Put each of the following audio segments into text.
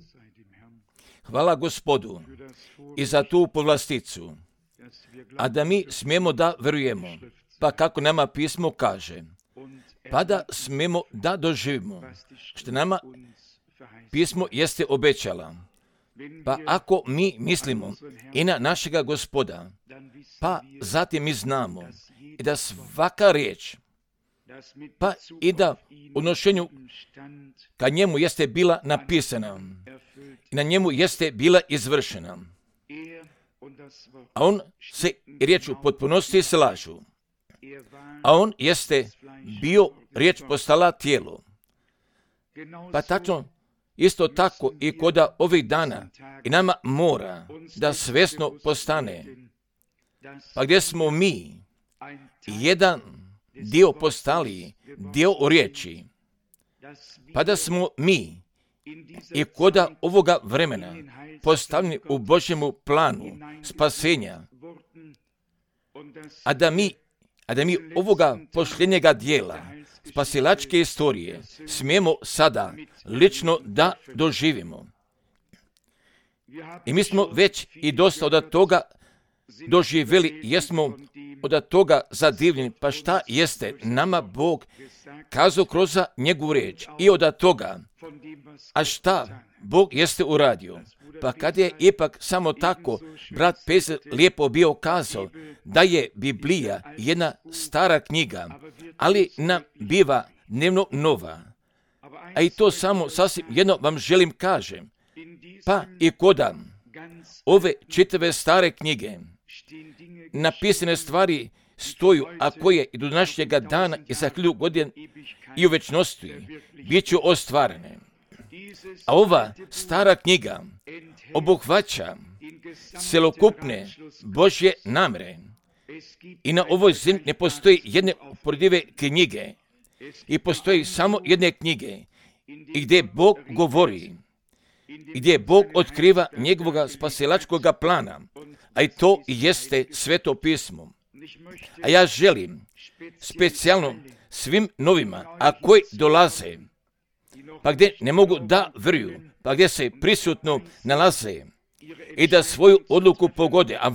Hvala Gospodu i za tu povlasticu, a da mi smijemo da verujemo, pa kako nama pismo kaže, pa da smijemo da doživimo što nama pismo jeste obećala. Pa ako mi mislimo i na našega Gospoda, pa zatim mi znamo i da svaka riječ, pa i da u odnošenju ka njemu jeste bila napisana i na njemu jeste bila izvršena. A on se riječ u potpunosti slažu. A on jeste bio riječ postala tijelo. Pa tačno isto tako i koda ovih dana i nama mora da svjesno postane. Pa gdje smo mi jedan dio postali, dio riječi, pa da smo mi i koda ovoga vremena postavljeni u Božjemu planu spasenja, a da mi ovoga posljednjega dijela spasilačke istorije smijemo sada lično da doživimo. I mi smo već i dosta od toga doživjeli, jesmo od toga zadivljeni, pa šta jeste nama Bog kazao kroz njegovu riječ i od toga, a šta Bog jeste uradio. Pa kad je ipak samo tako, brat Pezer lijepo bio kazao da je Biblija jedna stara knjiga, ali nam biva dnevno nova. A i to samo sasvim jedno vam želim kažem. Pa i koda ove čitave stare knjige napisane stvari stoju, a koje i do današnjega dana i za 1000 godina i u večnosti bit će ostvarene. A ova stara knjiga obuhvaća celokupne Božje namere. I na ovoj zemlji ne postoji jedne uporedive knjige. I postoji samo jedne knjige. I gdje Bog govori, gdje Bog otkriva njegovog spasilačkog plana. A i to jeste Sveto pismo. A ja želim specijalno svim novima, a koji dolaze, pa gdje ne mogu da vjeruju, pa gdje se prisutno nalaze i da svoju odluku pogode, a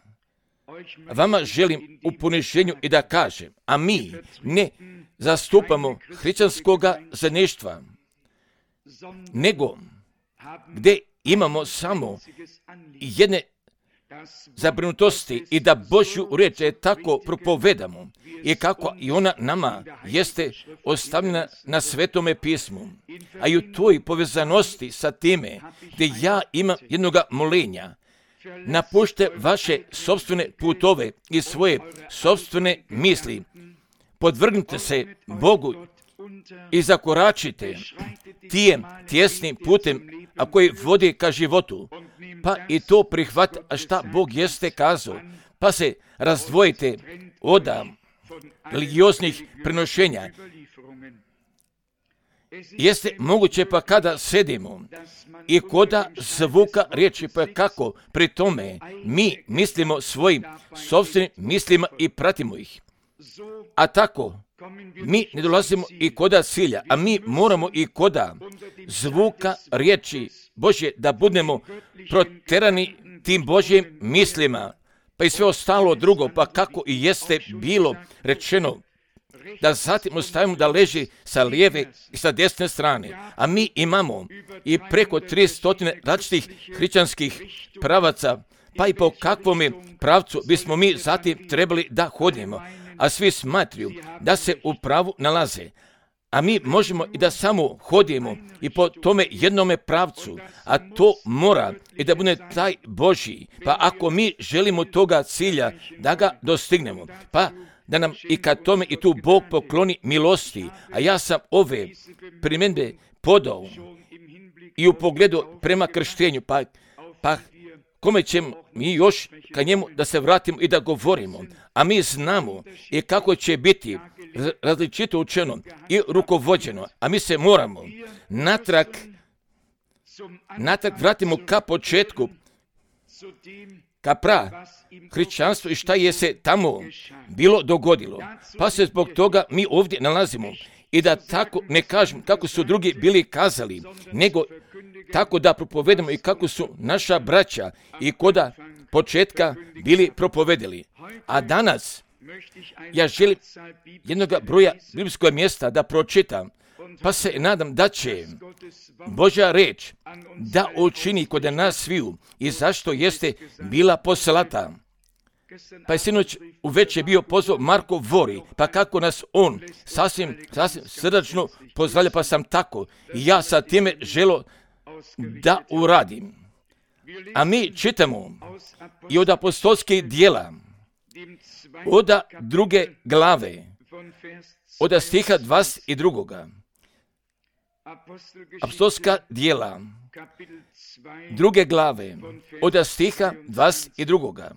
vama želim u poniženju i da kažem, a mi ne zastupamo hrišćanskoga zajedništva, nego gdje imamo samo jedne zabrinutosti i da Božju riječ tako propovedamo i kako i ona nama jeste ostavljena na Svetome pismu. A i u toj povezanosti sa time gdje ja imam jednoga molenja, napušte vaše sopstvene putove i svoje sopstvene misli, podvrgnite se Bogu i zakoračite tijem tjesnim putem, a koji vodi ka životu, pa i to prihvat, a šta Bog jeste kazao, pa se razdvojite od religioznih prenošenja. Jeste moguće pa kada sedimo i koda zvuka riječi, pa kako pri tome mi mislimo svojim sopstvenim mislima i pratimo ih. A tako mi ne dolazimo i koda cilja, a mi moramo i koda zvuka riječi Božje da budemo proterani tim Božjim mislima, pa i sve ostalo drugo, pa kako i jeste bilo rečeno, da zatim ostavimo da leži sa lijeve i sa desne strane. A mi imamo i preko 300 različitih hrišćanskih pravaca, pa i po kakvom pravcu bismo mi zatim trebali da hodimo, a svi smatraju da se u pravu nalaze. A mi možemo i da samo hodimo i po tome jednome pravcu, a to mora i da bude taj Božji. Pa ako mi želimo toga cilja da ga dostignemo, pa da nam i kad tome i tu Bog pokloni milosti, a ja sam ove primjedbe podao i u pogledu prema krštenju, pa kome ćemo mi još ka njemu da se vratimo i da govorimo, a mi znamo i kako će biti različito učeno i rukovođeno, a mi se moramo natrag vratimo ka početku, ka hrišćanstvu i šta je se tamo bilo dogodilo. Pa se zbog toga mi ovdje nalazimo i da tako ne kažem kako su drugi bili kazali, nego tako da propovedamo i kako su naša braća i koda početka bili propovedali. A danas ja želim jednoga broja biblijskog mjesta da pročitam, pa se nadam da će Božja reč da učini kod nas sviju i zašto jeste bila poslata. Pa je sinoć uveče bio pozvao Marko Vori, pa kako nas on sasvim srdačno pozdravlja, pa sam tako i ja sa time želo da uradim. A mi čitamo i od apostolskih dijela, od 2. glave, od stiha 22. Apostolska dijela, 2. glave, od stiha 22.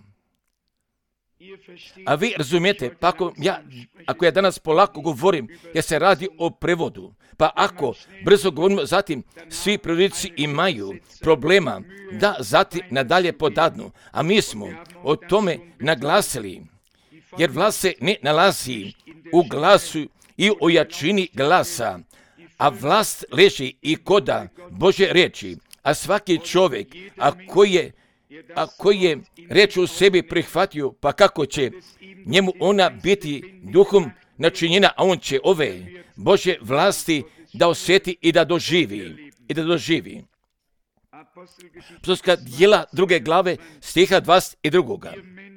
A vi razumijete, pa ako ja danas polako govorim, jer se radi o prevodu, pa ako brzo govorimo, zatim svi prevodiči imaju problema da zatim nadalje podadnu, a mi smo o tome naglasili, jer vlast se ne nalazi u glasu i u jačini glasa, a vlast leži i koda Božje riječi, a svaki čovjek, a koji je riječ u sebi prihvatio, pa kako će njemu ona biti duhom načinjena, a on će ove Božje vlasti da osjeti i da doživi. Apostolska djela 2. glave stiha 22.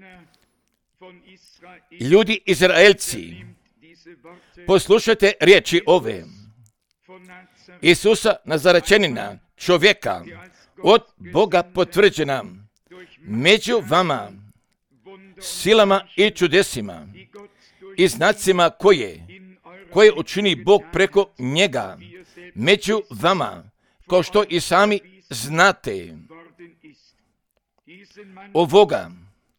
Ljudi Izraelci, poslušajte riječi ove. Isusa Nazarečanina, čovjeka, od Boga potvrđena, među vama, silama i čudesima i znacima koje učini Bog preko njega, među vama, kao što i sami znate. Ovoga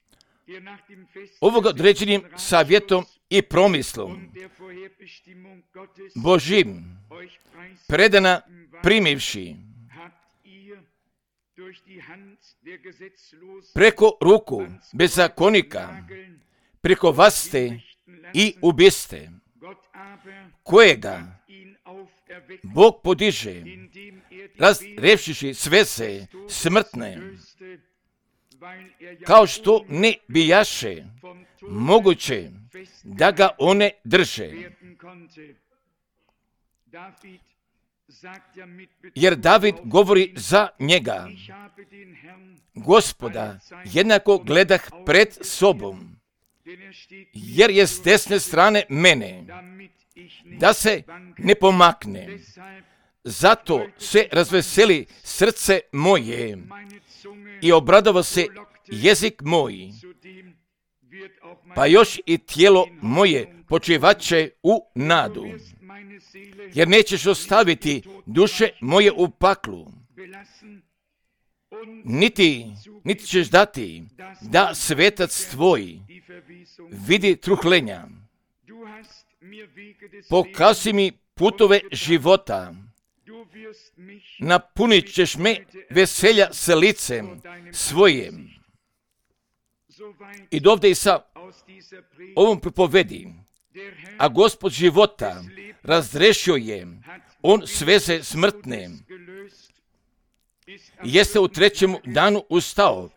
određenim savjetom i promislom Božim predana primivši preko ruku bezakonika, preko vas ste i ubiste, kojega Bog podiže, razrešivši sveze smrtne, kao što ne bijaše moguće da ga one drže. Jer David govori za njega, Gospoda jednako gledah pred sobom, jer je s desne strane mene, da se ne pomakne. Zato se razveseli srce moje i obradova se jezik moj, pa još i tijelo moje počivaće u nadu. Jer nećeš ostaviti duše moje u paklu, niti ćeš dati da svetac tvoj vidi truhlenja. Pokaži mi putove života, napunit ćeš me veselja s licem svojim. I dovde i sa ovom propovedi, a Gospod života razrešio je, on sveze smrtne, jeste u 3. danu ustao.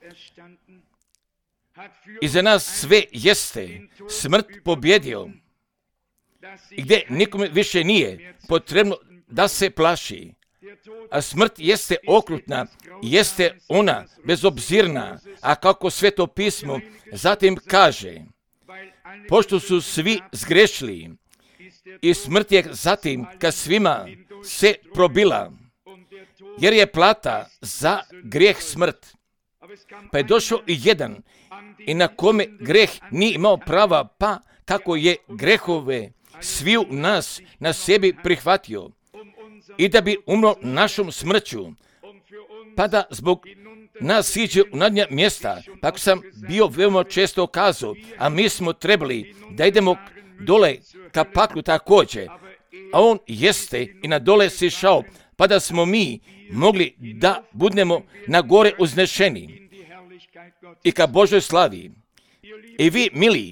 I za nas sve jeste smrt pobjedio. I gdje nikome više nije potrebno da se plaši. A smrt jeste okrutna, jeste ona bezobzirna, a kako Sveto pismo zatim kaže, pošto su svi zgrešili i smrt je zatim ka svima se probila, jer je plata za grijeh smrt. Pa je došao i jedan i na kome greh nije imao prava, pa kako je grehove sviju nas na sebi prihvatio i da bi umro našom smrću, pa da zbog nas siđe u nadnja mjesta, pa ako sam bio veoma često kazao, a mi smo trebali da idemo dole ka paklu također, a on jeste i na dole sišao, pa da smo mi mogli da budemo na gore uznešeni i ka Božoj slavi. I vi, mili,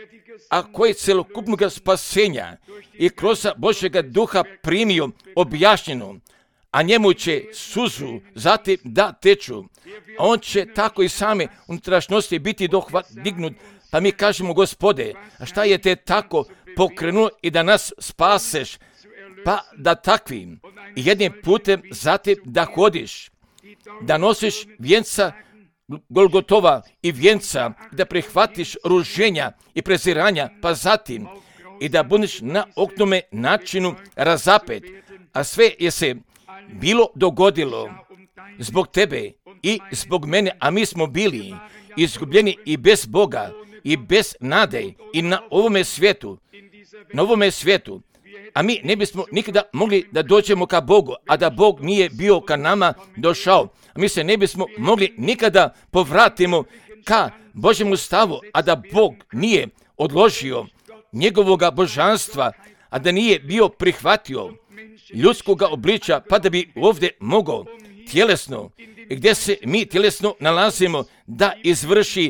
a koji celokupnog spasenja i kroz Božjega duha primio objašnjeno, a njemu će suzu zatim da teču, a on će tako i same unutrašnjosti biti dignut. Pa mi kažemo, Gospode, a šta je te tako pokrenuo i da nas spaseš, pa da takvim jednim putem zatim da hodiš, da nosiš vjenca Golgotova i vjenca, da prihvatiš ruženja i preziranja, pa zatim i da budeš na oknome načinu razapet, a sve je se bilo dogodilo zbog tebe i zbog mene, a mi smo bili izgubljeni i bez Boga i bez nade i na ovome svijetu, a mi ne bismo nikada mogli da dođemo ka Bogu, a da Bog nije bio ka nama došao. A mi se ne bismo mogli nikada povratimo ka Božjemu stavu, a da Bog nije odložio njegovoga božanstva, a da nije bio prihvatio ljudskoga obličja, pa da bi ovdje mogao tjelesno, gdje se mi tjelesno nalazimo, da izvrši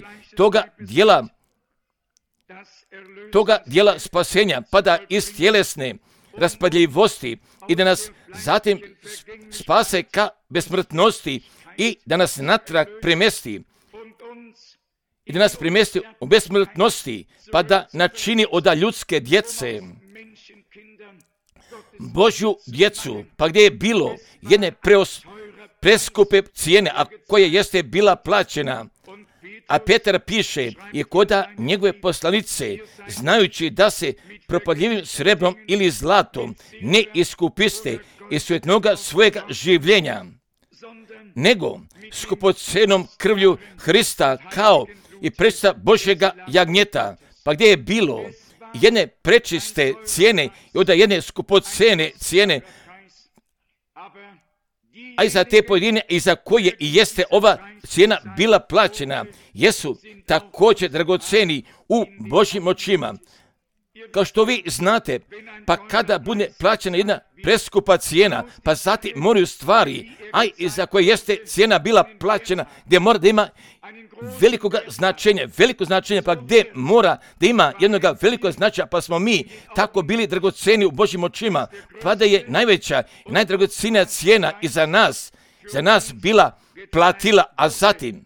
toga dijela spasenja, pa da iz tjelesne raspadljivosti i da nas zatim spase ka besmrtnosti i da nas natrag premesti u besmrtnosti, pa da načini od ljudske djece Božju djecu, pa gdje je bilo jedne preskupe cijene, a koja jeste bila plaćena. A Petar piše, i koda njegove poslanice, znajući da se propadljivim srebrom ili zlatom ne iskupiste iz svjetnoga svojega življenja, nego skupocenom krvlju Hrista kao i prečista Božjega jagnjeta, pa gdje je bilo jedne prečiste cijene i onda jedne skupocene cijene, a i za te pojedine i za koje i jeste ova cijena bila plaćena, jesu također dragoceni u Božjim očima. Kao što vi znate, pa kada bude plaćena jedna preskupa cijena, pa zatim moraju stvari, a i za koje jeste cijena bila plaćena, gdje mora da ima veliko značenje, pa gdje mora da ima jednoga velikog značaja, pa smo mi tako bili dragoceni u Božjim očima, pa da je najveća i najdragocenija cijena i za nas bila platila, a zatim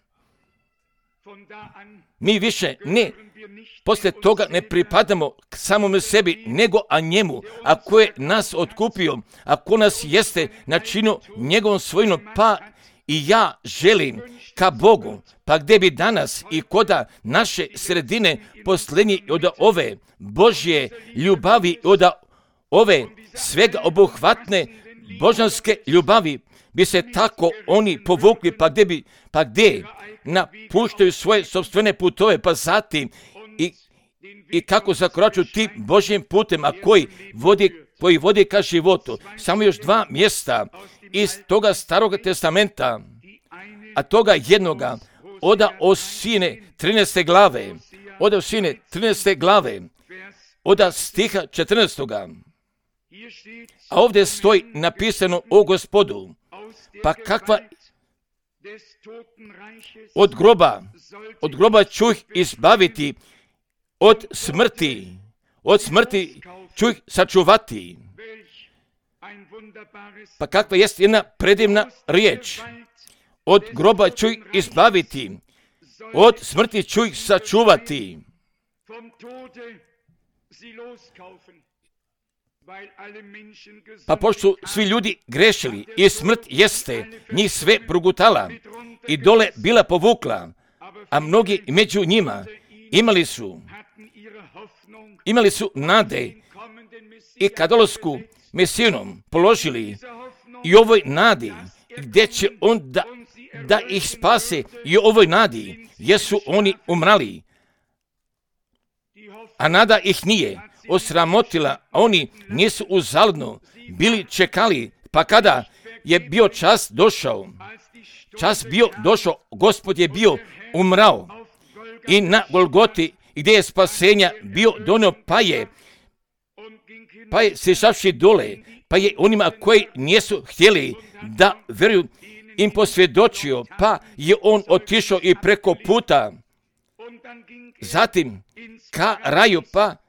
mi više poslije toga ne pripadamo samome sebi, nego a njemu, a ko je nas otkupio, a ko nas jeste načinio njegovom svojinom, pa i ja želim ka Bogu, pa gdje bi danas i koda naše sredine posljednji od ove Božje ljubavi, od ove svega obuhvatne božanske ljubavi, bi se tako oni povukli, pa gdje napuštaju svoje sopstvene putove, pa zatim i kako zakoračuju tim Božjim putem, a koji vodi ka životu. Samo još 2 mjesta iz toga Starog testamenta, a toga jednoga od Osije 13. glave, od stiha 14. A ovdje stoji napisano o Gospodu, pa kakva od groba ću ih izbaviti, od smrti ću ih sačuvati. Pa kakva jest jedna predivna riječ, od groba ću ih izbaviti, od smrti ću ih sačuvati. Pa pošto su svi ljudi grešili i smrt jeste njih sve progutala i dole bila povukla, a mnogi među njima imali su nade i ka dolasku Mesijinom položili i ovoj nadi, gdje će on da ih spase, i ovoj nadi jesu oni umrali, a nada ih nije osramotila, a oni nisu uzaludno bili čekali, pa kada je bio čas došao, Gospod je bio umrao i na Golgoti, gdje je spasenja bio donio, pa je sišavši dole, pa je onima koji nisu htjeli da vjeruju im posvjedočio, pa je on otišao i preko puta zatim ka raju,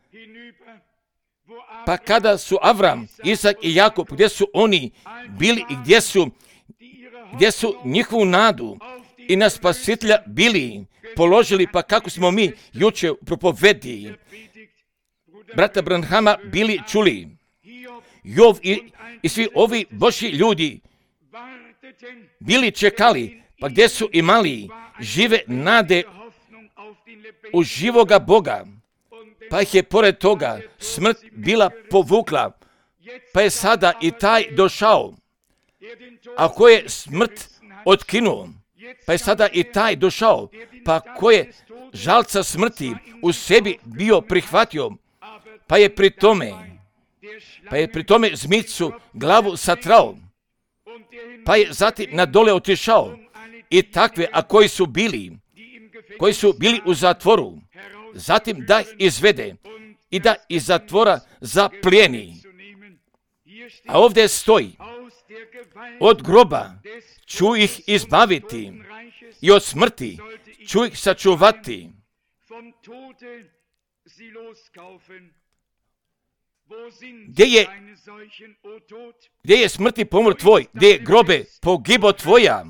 pa kada su Avram, Isak i Jakub, gdje su oni bili i gdje su njihovu nadu i na Spasitelja bili položili, pa kako smo mi juče u propovedi brata Branhama bili čuli. Jov i svi ovi Božji ljudi bili čekali, pa gdje su imali žive nade u živoga Boga, pa ih je pored toga smrt bila povukla, pa je sada i taj došao. Ako je smrt otkinuo, pa je sada i taj došao, pa ko je žalca smrti u sebi bio prihvatio, pa je pri tome zmicu glavu satrao, pa je zatim na dole otišao i takve, a koji su bili u zatvoru, zatim da ih izvede i da iz zatvora zaplijeni. A ovdje stoji, od groba ću ih izbaviti i od smrti ću ih sačuvati. Gdje je smrti pomor tvoj, gdje je grobe pogibo tvoja?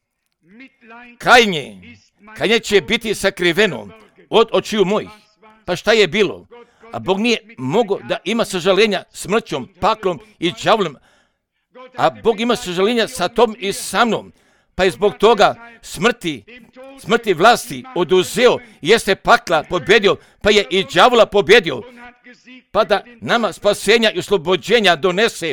Kajnje će biti sakriveno od očiju mojih. Pa šta je bilo? A Bog nije mogao da ima sažaljenja smrćom, paklom i đavlom, a Bog ima sažaljenja sa tom i sa mnom. Pa je zbog toga smrti vlasti oduzeo, jeste pakla pobjedio, pa je i đavola pobjedio, pa da nama spasenja i oslobođenja donese.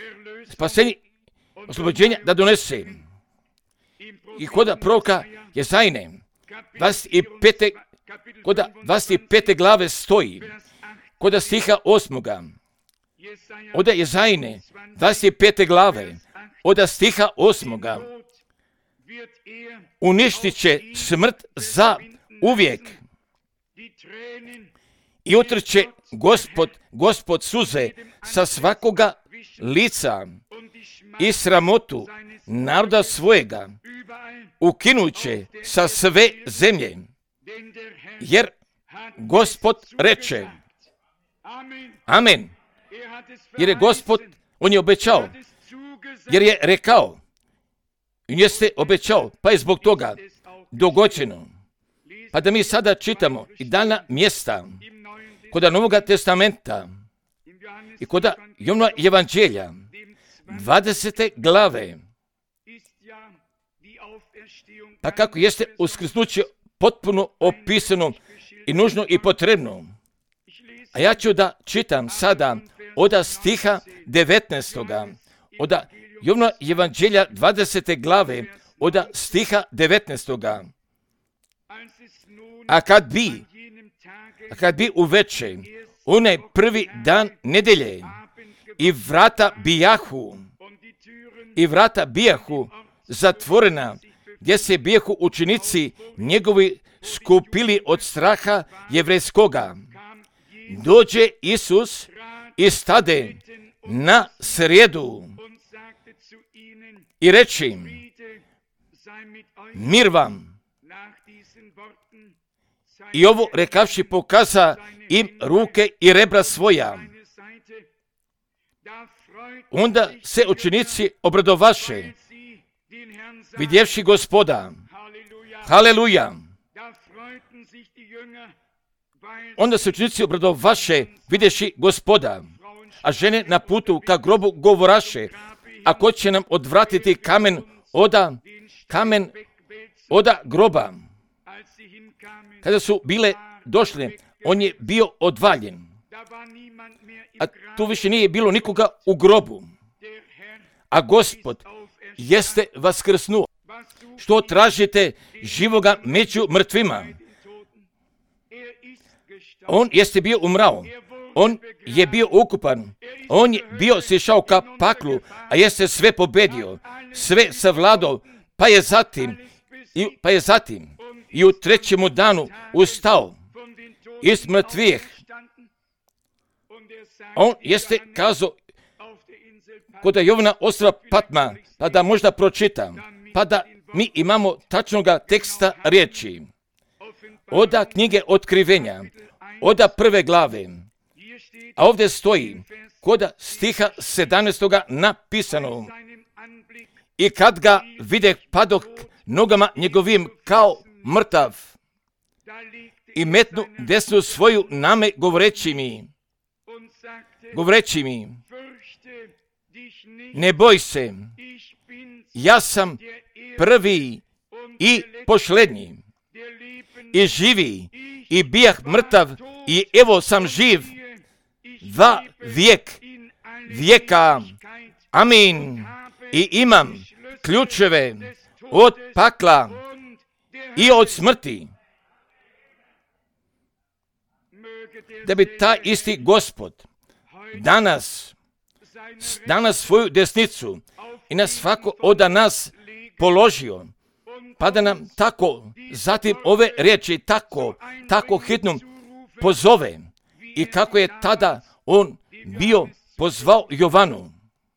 I kod proroka Jezajne, 25. glave stoji, kod stiha 8. Od Jezajne, 25. glave, od stiha 8. Uništit će smrt za uvijek i otrće Gospod suze sa svakoga lica i sramotu naroda svojega ukinuće sa sve zemlje, jer Gospod reče. Amen. Jer je Gospod, on je obećao, jer je rekao, i jeste obećao, pa je zbog toga dogođeno. Pa da mi sada čitamo i dana mjesta kod Novoga testamenta i kod Jovnova evanđelja, 20. glave, pa kako jeste uskrsnuće potpuno opisano i nužno i potrebno. A ja ću da čitam sada od stiha 19. od Jovnova evanđelja 20. glave od stiha 19. A kad bi uveče, onaj prvi dan nedelje, i vrata bijahu zatvorena, gdje se bijahu učenici njegovi skupili od straha jevrejskoga, dođe Isus i stade na sredu i reče im, mir vam. I ovo rekavši pokaza im ruke i rebra svoja. Onda se učenici obradovaše, vidjevši Gospoda. Haleluja. Onda se učenici obradovaše, vidjevši Gospoda. A žene na putu ka grobu govoraše, ako će nam odvratiti kamen oda groba. Kada su bile došle, on je bio odvaljen. A tu više nije bilo nikoga u grobu. A Gospod jeste vaskrsnuo. Što tražite živoga među mrtvima? On jeste bio umrao. On je bio ukupan. On je bio sišao ka paklu, a jeste sve pobedio. Sve savladao, pa je zatim i u trećemu danu ustao iz mrtvih. On jeste kazao kod Jovana ostrva Patma, pa da možda pročitam, pa da mi imamo tačnoga teksta riječi. oda knjige Otkrivenja, oda 1. glave. A ovdje stoji, kod stiha 17. napisano: i kad ga vide padok nogama njegovim kao mrtav, i metnu desnu svoju name govoreći mi, ne boj se, ja sam prvi i posljednji, i živi, i bijah mrtav, i evo sam živ, va vijeka, amin, i imam ključeve od pakla i od smrti. Da bi taj isti Gospod danas svoju desnicu i na svako od nas položio, pa da nam tako, zatim ove riječi tako hitno pozove, i kako je tada on bio pozvao Jovanu.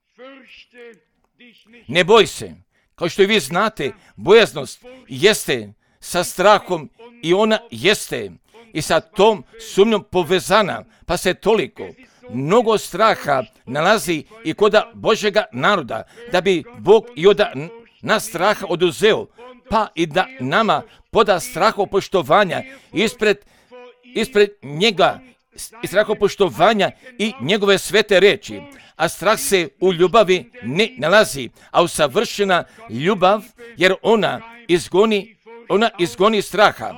Ne boj se, kao što i vi znate, bojaznost jeste sa strahom i ona jeste i sa tom sumnjom povezana, pa se toliko mnogo straha nalazi i kod Božjega naroda, da bi Bog i od nas straha oduzeo, pa i da nama poda strahopoštovanja ispred njega, i strahopoštovanja i njegove svete reči. A strah se u ljubavi ne nalazi, a usavršena ljubav, jer ona izgoni straha.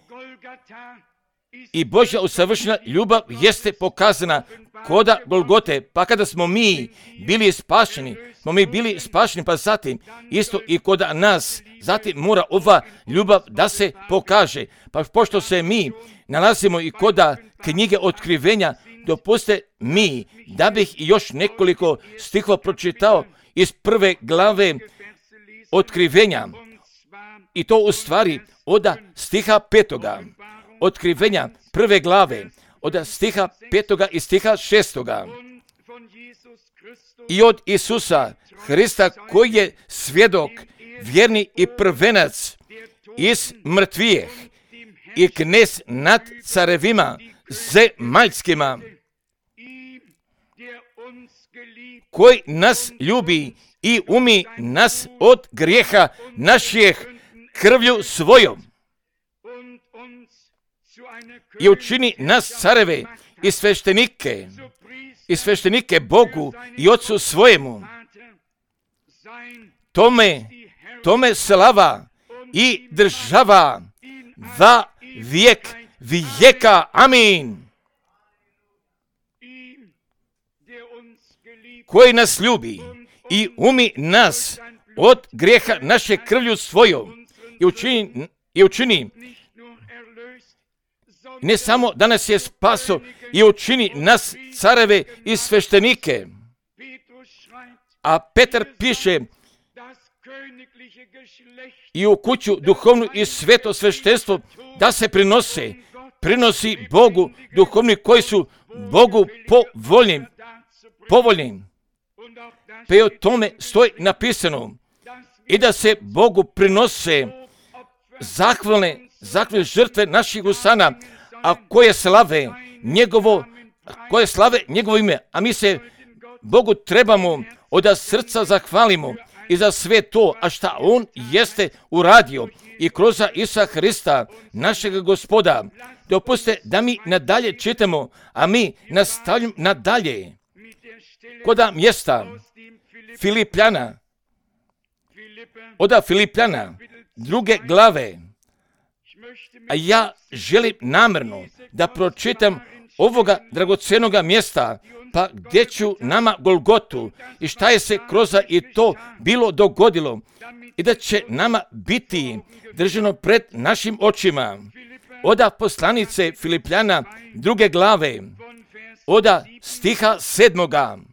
I Božja usavršena ljubav jeste pokazana koda Golgote, pa kada smo mi bili spašeni, pa zatim isto i kod nas, zatim mora ova ljubav da se pokaže. Pa pošto se mi nalazimo i koda knjige Otkrivenja, dopuste mi da bih još nekoliko stihova pročitao iz 1. glave Otkrivenja, i to u stvari od stiha 5. Otkrivenja 1. glave, od stiha 5. i stiha 6. I od Isusa Hrista, koji je svjedok, vjerni i prvenac iz mrtvijeh i knez nad carevima zemaljskima, koji nas ljubi i umi nas od grijeha naših krvlju svojom i učini nas careve i sveštenike Bogu i Otcu svojemu. Tome slava i država va vijek vijeka. Amin. Koji nas ljubi i umi nas od grijeha naše krvlju svojom i učini ne samo da nas je spaso, i učini nas careve i sveštenike. A Petar piše, i u kuću duhovnu i sveto sveštenstvo da se prinosi Bogu duhovni koji su Bogu povoljni. Pa i o tome stoji napisano, i da se Bogu prinose zahvalne žrtve naših usana, a koje slave njegovo ime. A mi se Bogu trebamo od srca zahvalimo i za sve to, a šta on jeste uradio i kroz Isusa Hrista, našeg Gospoda. Dopustite da mi nadalje čitamo, a mi nastavljamo nadalje kod mjesta Filipljana, od Filipljana 2. glave. A ja želim namjerno da pročitam ovoga dragocjenoga mjesta, pa gdje ću nama Golgotu i šta je se kroz i to bilo dogodilo, i da će nama biti držano pred našim očima. Od poslanice Filipljana 2. glave, od stiha 7.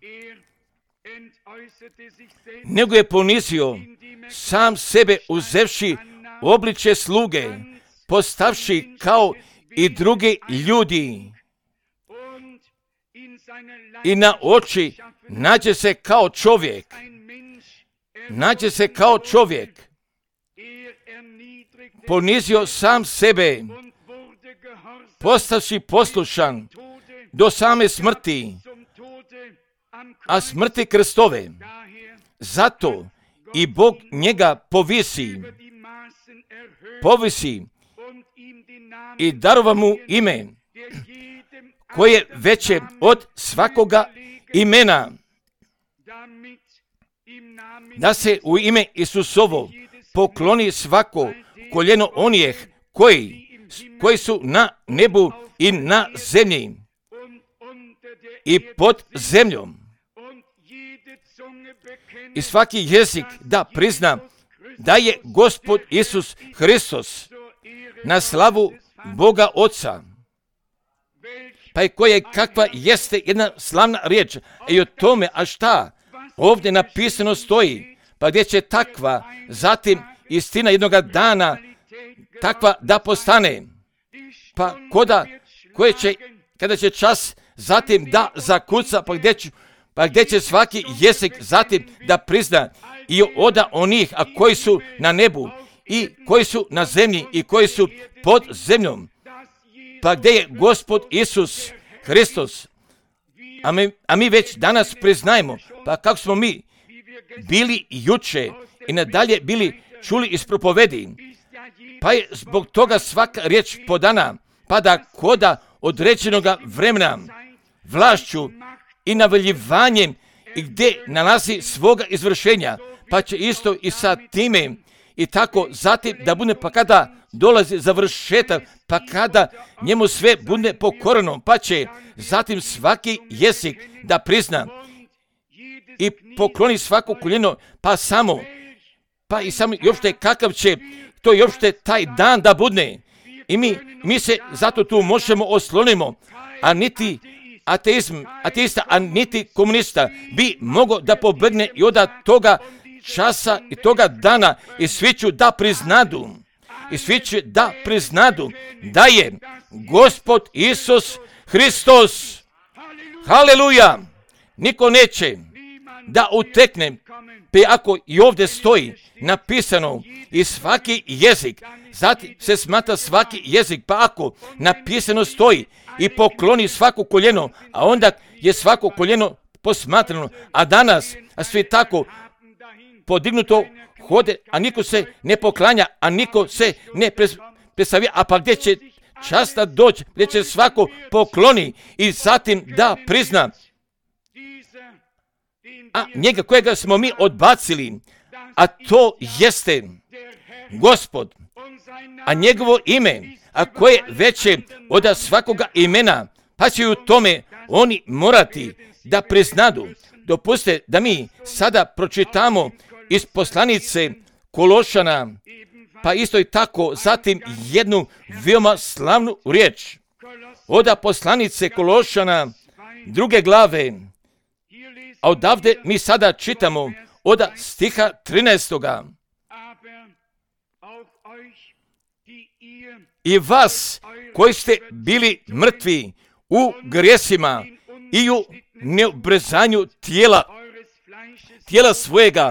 Nego je ponizio sam sebe, uzevši obličje sluge, postavši kao i drugi ljudi, i na oči nađe se kao čovjek. ponizio sam sebe, postavši poslušan do same smrti, a smrti krstove. Zato i Bog njega povisi i darova mu ime koje je veće od svakoga imena, da se u ime Isusovo pokloni svako koljeno onih koji su na nebu i na zemlji i pod zemljom, i svaki jezik da prizna da je Gospod Isus Hristos na slavu Boga Oca. Pa i kakva jeste jedna slavna riječ i o tome, a šta ovdje napisano stoji, pa gdje će takva zatim istina jednoga dana takva da postane, pa kada će čas zatim da zakuca, pa gdje će svaki jezik zatim da prizna i od onih, a koji su na nebu i koji su na zemlji i koji su pod zemljom, pa gdje je Gospod Isus Hristos. A mi već danas priznajemo, pa kako smo mi bili juče i nadalje bili čuli iz propovedi, pa je zbog toga svaka riječ podana, pa da koda određenoga vremena vlašću i navaljivanjem i gdje nalazi svoga izvršenja, pa će isto i sa time i tako zatim da bude, pa kada dolazi završetak, pa kada njemu sve bude pokorano, pa će zatim svaki jezik da prizna i pokloni svako koljeno, pa i samo i uopšte kakav će to i uopšte taj dan da bude. I mi se zato tu možemo oslonimo, a niti ateista, a niti komunista bi mogao da pobegne i od toga časa i toga dana, i svi će da priznadu da je Gospod Isus Hristos. Haleluja! Niko neće da utekne, pa ako i ovdje stoji napisano i svaki jezik, zatim se smatra svaki jezik, pa ako napisano stoji i pokloni svako koljeno, a onda je svako koljeno posmatrano, a danas, a svi tako podignuto hode, a niko se ne poklanja, a niko se ne predstavlja, a pa gdje će čas da doći, gdje će svako pokloni i zatim da prizna, a njega kojega smo mi odbacili, a to jeste Gospod, a njegovo ime, a koje veće od svakoga imena, pa će u tome oni morati da priznadu. Dopustite da mi sada pročitamo iz poslanice Kološana, pa isto i tako zatim jednu veoma slavnu riječ od poslanice Kološana 2. glave, a odavde mi sada čitamo od stiha 13. I vas koji ste bili mrtvi u grijesima i u neobrezanju tijela svojega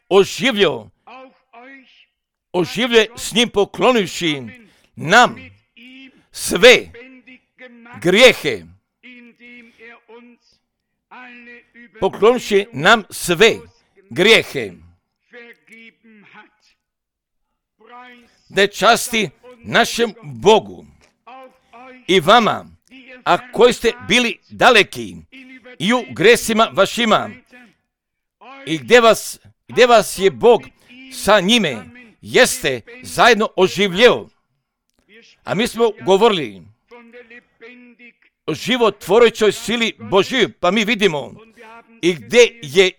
oživlje s njim poklonivši nam sve grijehe, poklonivši nam sve grijehe, da časti našem Bogu i vama, a koji ste bili daleki i u gresima vašima, i gdje vas je Bog sa njime jeste zajedno oživljeo. A mi smo govorili o životvorujućoj sili Božjoj, pa mi vidimo i gdje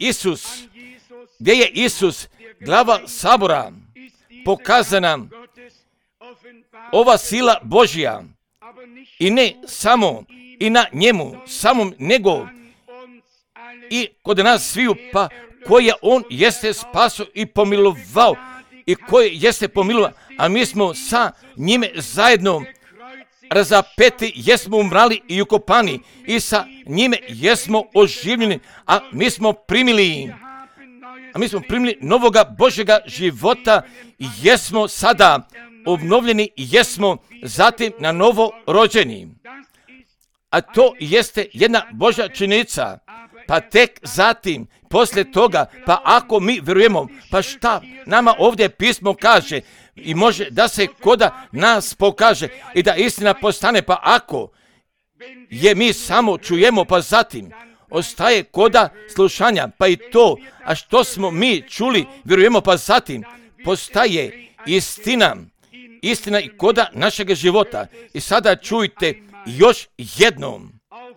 je Isus glava sabora, pokazana ova sila Božja, i ne samo i na njemu samom, nego i kod nas sviju, pa koje on jeste spasio i pomilovao, i koje jeste pomilovao, a mi smo sa njime zajedno razapeti, jesmo umrali i ukopani, i sa njime jesmo oživljeni, a mi smo primili novoga Božjega života, i jesmo sada obnovljeni jesmo, zatim na novo rođeni. A to jeste jedna Božja činjenica. Pa tek zatim, poslije toga, pa ako mi vjerujemo, pa šta nama ovdje pismo kaže i može da se koda nas pokaže i da istina postane, pa ako je mi samo čujemo, pa zatim ostaje koda slušanja, pa i to, a što smo mi čuli, vjerujemo, pa zatim postaje istina i koda našeg života. I sada čujte još jednom.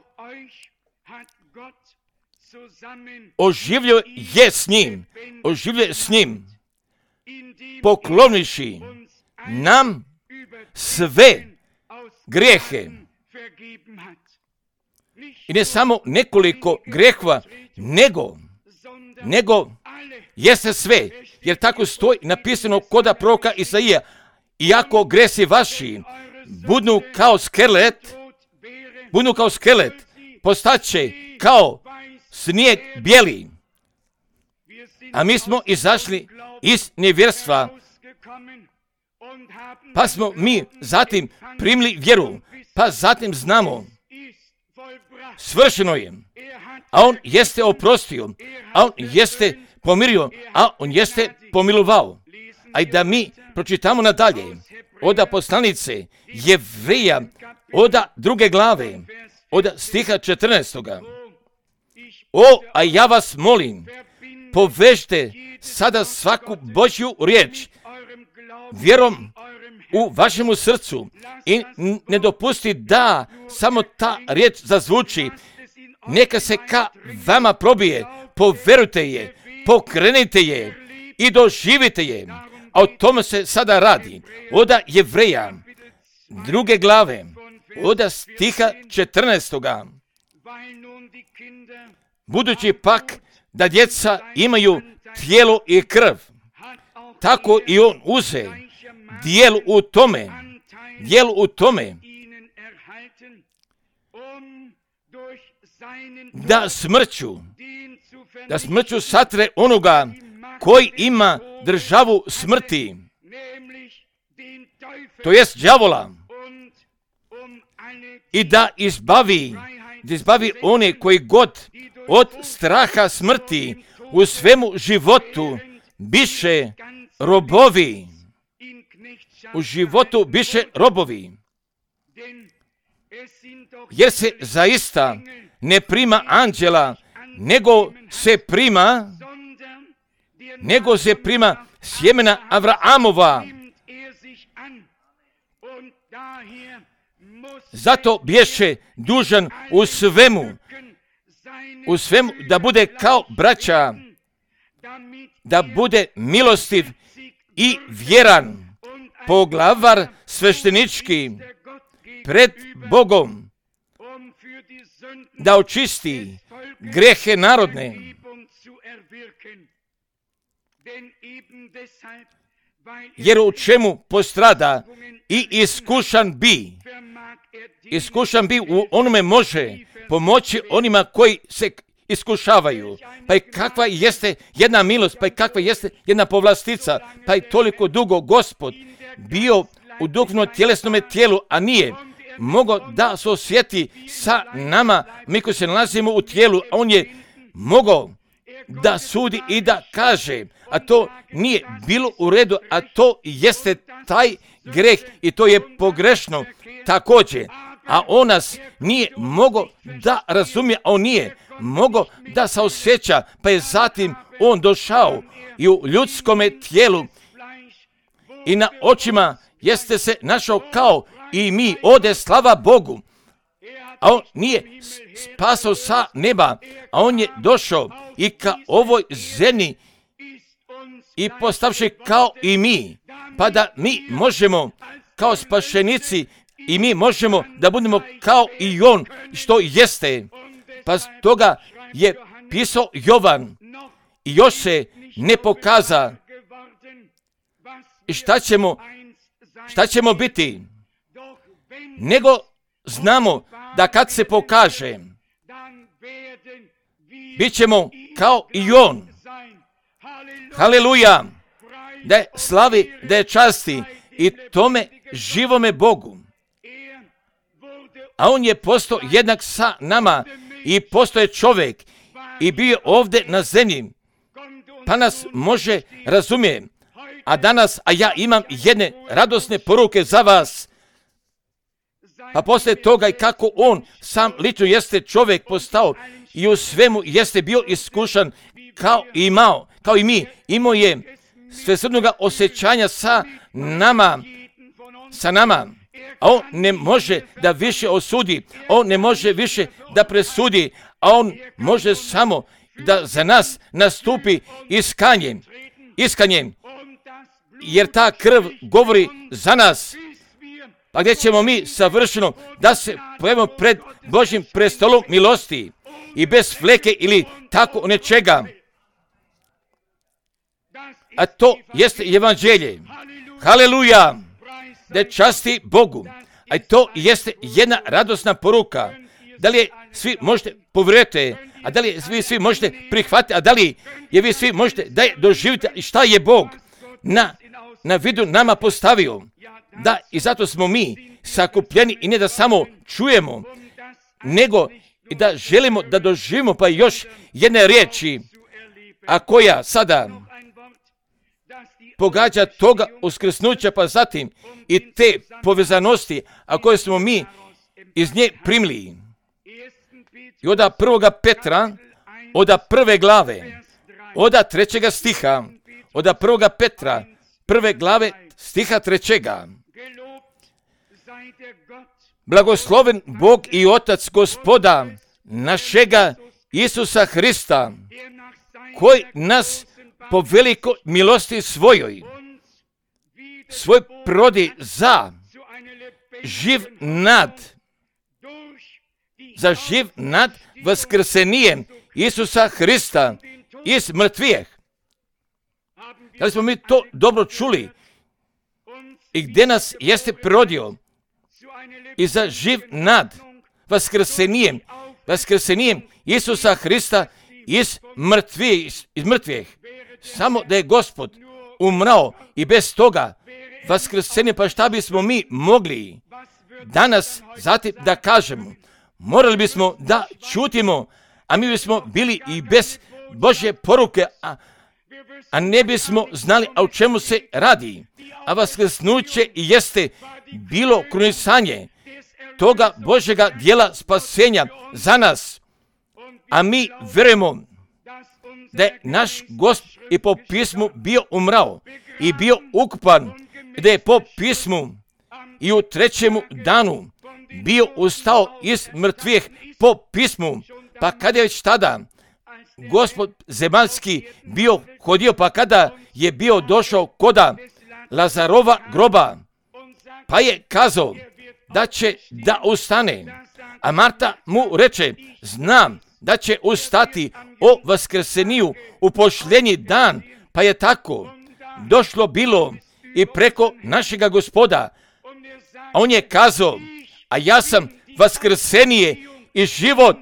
Oživljuje s njim, poklonivši nam sve grijehe. I ne samo nekoliko grehova, nego jeste sve, jer tako stoji napisano koda proroka Isaija. Iako gresi vaši budnu kao skelet, postaće kao snijeg bijeli. A mi smo izašli iz nevjerstva, pa smo mi zatim primili vjeru, pa zatim znamo, svršeno je, a on jeste oprostio, a on jeste pomirio, a on jeste pomilovao. A i da mi pročitamo nadalje, od poslanice Jevreja, od 2. glave, od stiha 14. A ja vas molim, povežite sada svaku Božju riječ vjerom u vašemu srcu i ne dopusti da samo ta riječ zazvuči. Neka se ka vama probije, poverujte je, pokrenite je i doživite je. A o tome se sada radi. Od Jevreja, 2. glave, od stiha 14. Budući pak da djeca imaju tijelo i krv, tako i on uze dijel u tome, da smrću satre onoga koji ima državu smrti, to jest đavola, i da izbavi one koji god od straha smrti u svemu životu biše robovi. U životu biše robovi. Jer se zaista ne prima anđela, nego se prima sjemena Avraamova. Zato bješe dužan u svemu da bude kao braća, da bude milostiv i vjeran, poglavar sveštenički pred Bogom, da očisti grehe narodne. Jer u čemu postrada i iskušan bi u onome može pomoći onima koji se iskušavaju. Pa i kakva jeste jedna milost, pa i kakva jeste jedna povlastica, pa i toliko dugo Gospod bio u duhovno tjelesnome tijelu, a nije mogao da se osjeti sa nama, mi koji se nalazimo u tijelu, a on je mogao da sudi i da kaže, a to nije bilo u redu, a to jeste taj greh i to je pogrešno također. A on nas nije mogao da razumije, a on nije mogao da se osjeća, pa je zatim on došao i u ljudskome tijelu i na očima jeste se našao kao i mi, ode slava Bogu. A on nije spasao sa neba, a on je došao i ka ovoj zemlji i postavši kao i mi, pa da mi možemo kao spašenici i mi možemo da budemo kao i on što jeste. Pa stoga je pisao Jovan i još se ne pokaza i šta ćemo biti, nego znamo da kad se pokaže bit ćemo kao i on. Haleluja! Da je slavi, da je časti i tome živome Bogu. A on je postao jednak sa nama i postao je čovjek i bio ovdje na zemlji, pa nas može razumjeti. A danas, ja imam jedne radosne poruke za vas. Pa poslije toga i kako on sam lično jeste čovjek postao i u svemu jeste bio iskušan kao i mi, imao je svesrdnoga osjećanja sa nama. A on ne može da više osudi, on ne može više da presudi, a on može samo da za nas nastupi iskanjem, jer ta krv govori za nas. Pa gdje ćemo mi savršeno da se pojavimo pred Božjim prestolom milosti i bez fleke ili tako nečega. A to jeste evanđelje. Haleluja! Da časti Bogu. A to jeste jedna radosna poruka. Da li je svi možete povjerujete, a da li je svi možete prihvatiti, a da li je vi svi možete da je doživite šta je Bog na vidu nama postavio. Da, i zato smo mi sakupljeni i ne da samo čujemo, nego i da želimo da doživimo pa još jedne riječi, a koja sada pogađa toga uskrsnuća, pa zatim i te povezanosti, a koje smo mi iz nje primili. I od 1. Petra, od 1. glave, od 3. stiha, od 1. Petra, 1. glave, stiha 3. Blagosloven Bog i Otac Gospoda našega Isusa Hrista, koji nas po velikoj milosti svoj prodi za živ nad vaskrsenjem Isusa Hrista iz mrtvijeh. Da li smo mi to dobro čuli? I gdje nas jeste prodio? I za živ nad vaskrsenjem Isusa Hrista iz mrtvijeh. Samo da je Gospod umrao i bez toga vaskrsenje, pa šta bismo mi mogli danas zatim da kažemo? Morali bismo da čutimo, a mi bismo bili i bez Božje poruke, a ne bismo znali o čemu se radi. A vaskrsnuće jeste bilo krunisanje toga Božjega dijela spasenja za nas. A mi vjerujemo da je naš Gospod i po pismu bio umrao i bio ukupan, da je po pismu i u 3. danu bio ustao iz mrtvijeh po pismu. Pa kada je već tada Gospod zemaljski bio hodio, pa kada je bio došao koda Lazarova groba, pa je kazao da će da ustane. A Marta mu reče, znam da će ustati o vaskrseniju u posljednji dan, pa je tako došlo bilo i preko našega Gospoda. A on je kazao, a ja sam vaskrsenije i život.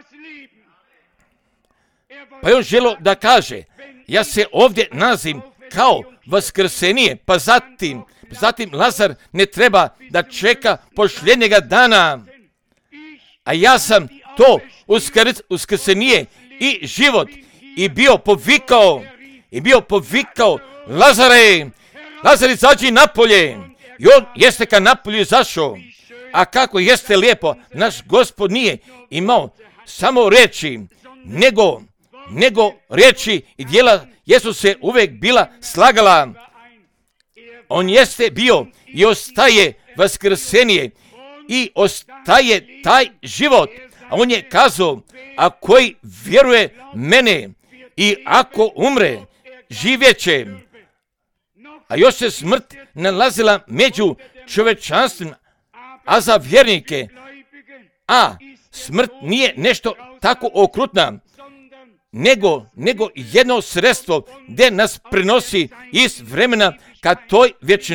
Pa je on želio da kaže, ja se ovdje nalazim kao vaskrsenije, pa zatim Lazar ne treba da čeka posljednjega dana. A ja sam to uskrsenije i život i bio povikao, Lazare, izađi napolje. I on jeste ka napolju izašao. A kako jeste lijepo, naš Gospod nije imao samo riječi, nego riječi i djela jesu se uvijek bila slagala. On jeste bio i ostaje vaskrsenije i ostaje taj život. A on je kazao, a koji vjeruje mene i ako umre, živjet će. A još se smrt nalazila među čovječanstvom, a za vjernike, a smrt nije nešto tako okrutna, nego jedno sredstvo gdje nas prenosi iz vremena ka toj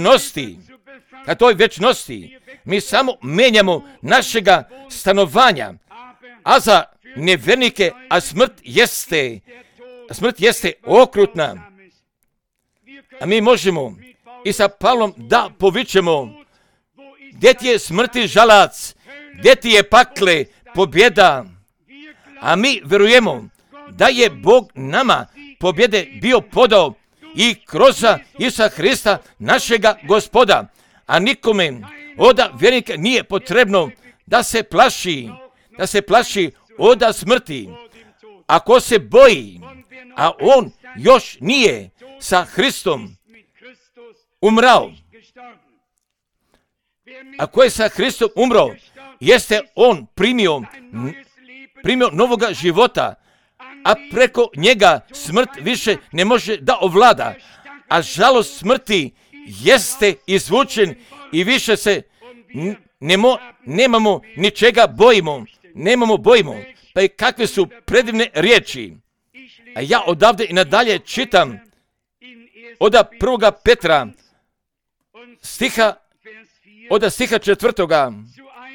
vječnosti. Mi samo menjamo našega stanovanja, a za nevjernike, a smrt jeste okrutna. A mi možemo i sa Pavlom da povičemo: gdje ti je smrti žalac, gdje ti je pakle pobjeda? A mi vjerujemo da je Bog nama pobjede bio podao i kroz Isusa Hrista našega Gospoda, a nikome od vjernika nije potrebno da se plaši od smrti. Ako se boji, a on još nije sa Hristom umrao, ako je sa Hristom umrao, jeste on primio novoga života, a preko njega smrt više ne može da ovlada, a žalost smrti jeste izvučen i više se nemamo ničega bojimo. Pa i kakve su predivne riječi. A ja odavde i nadalje čitam od 1. Petra stiha 4.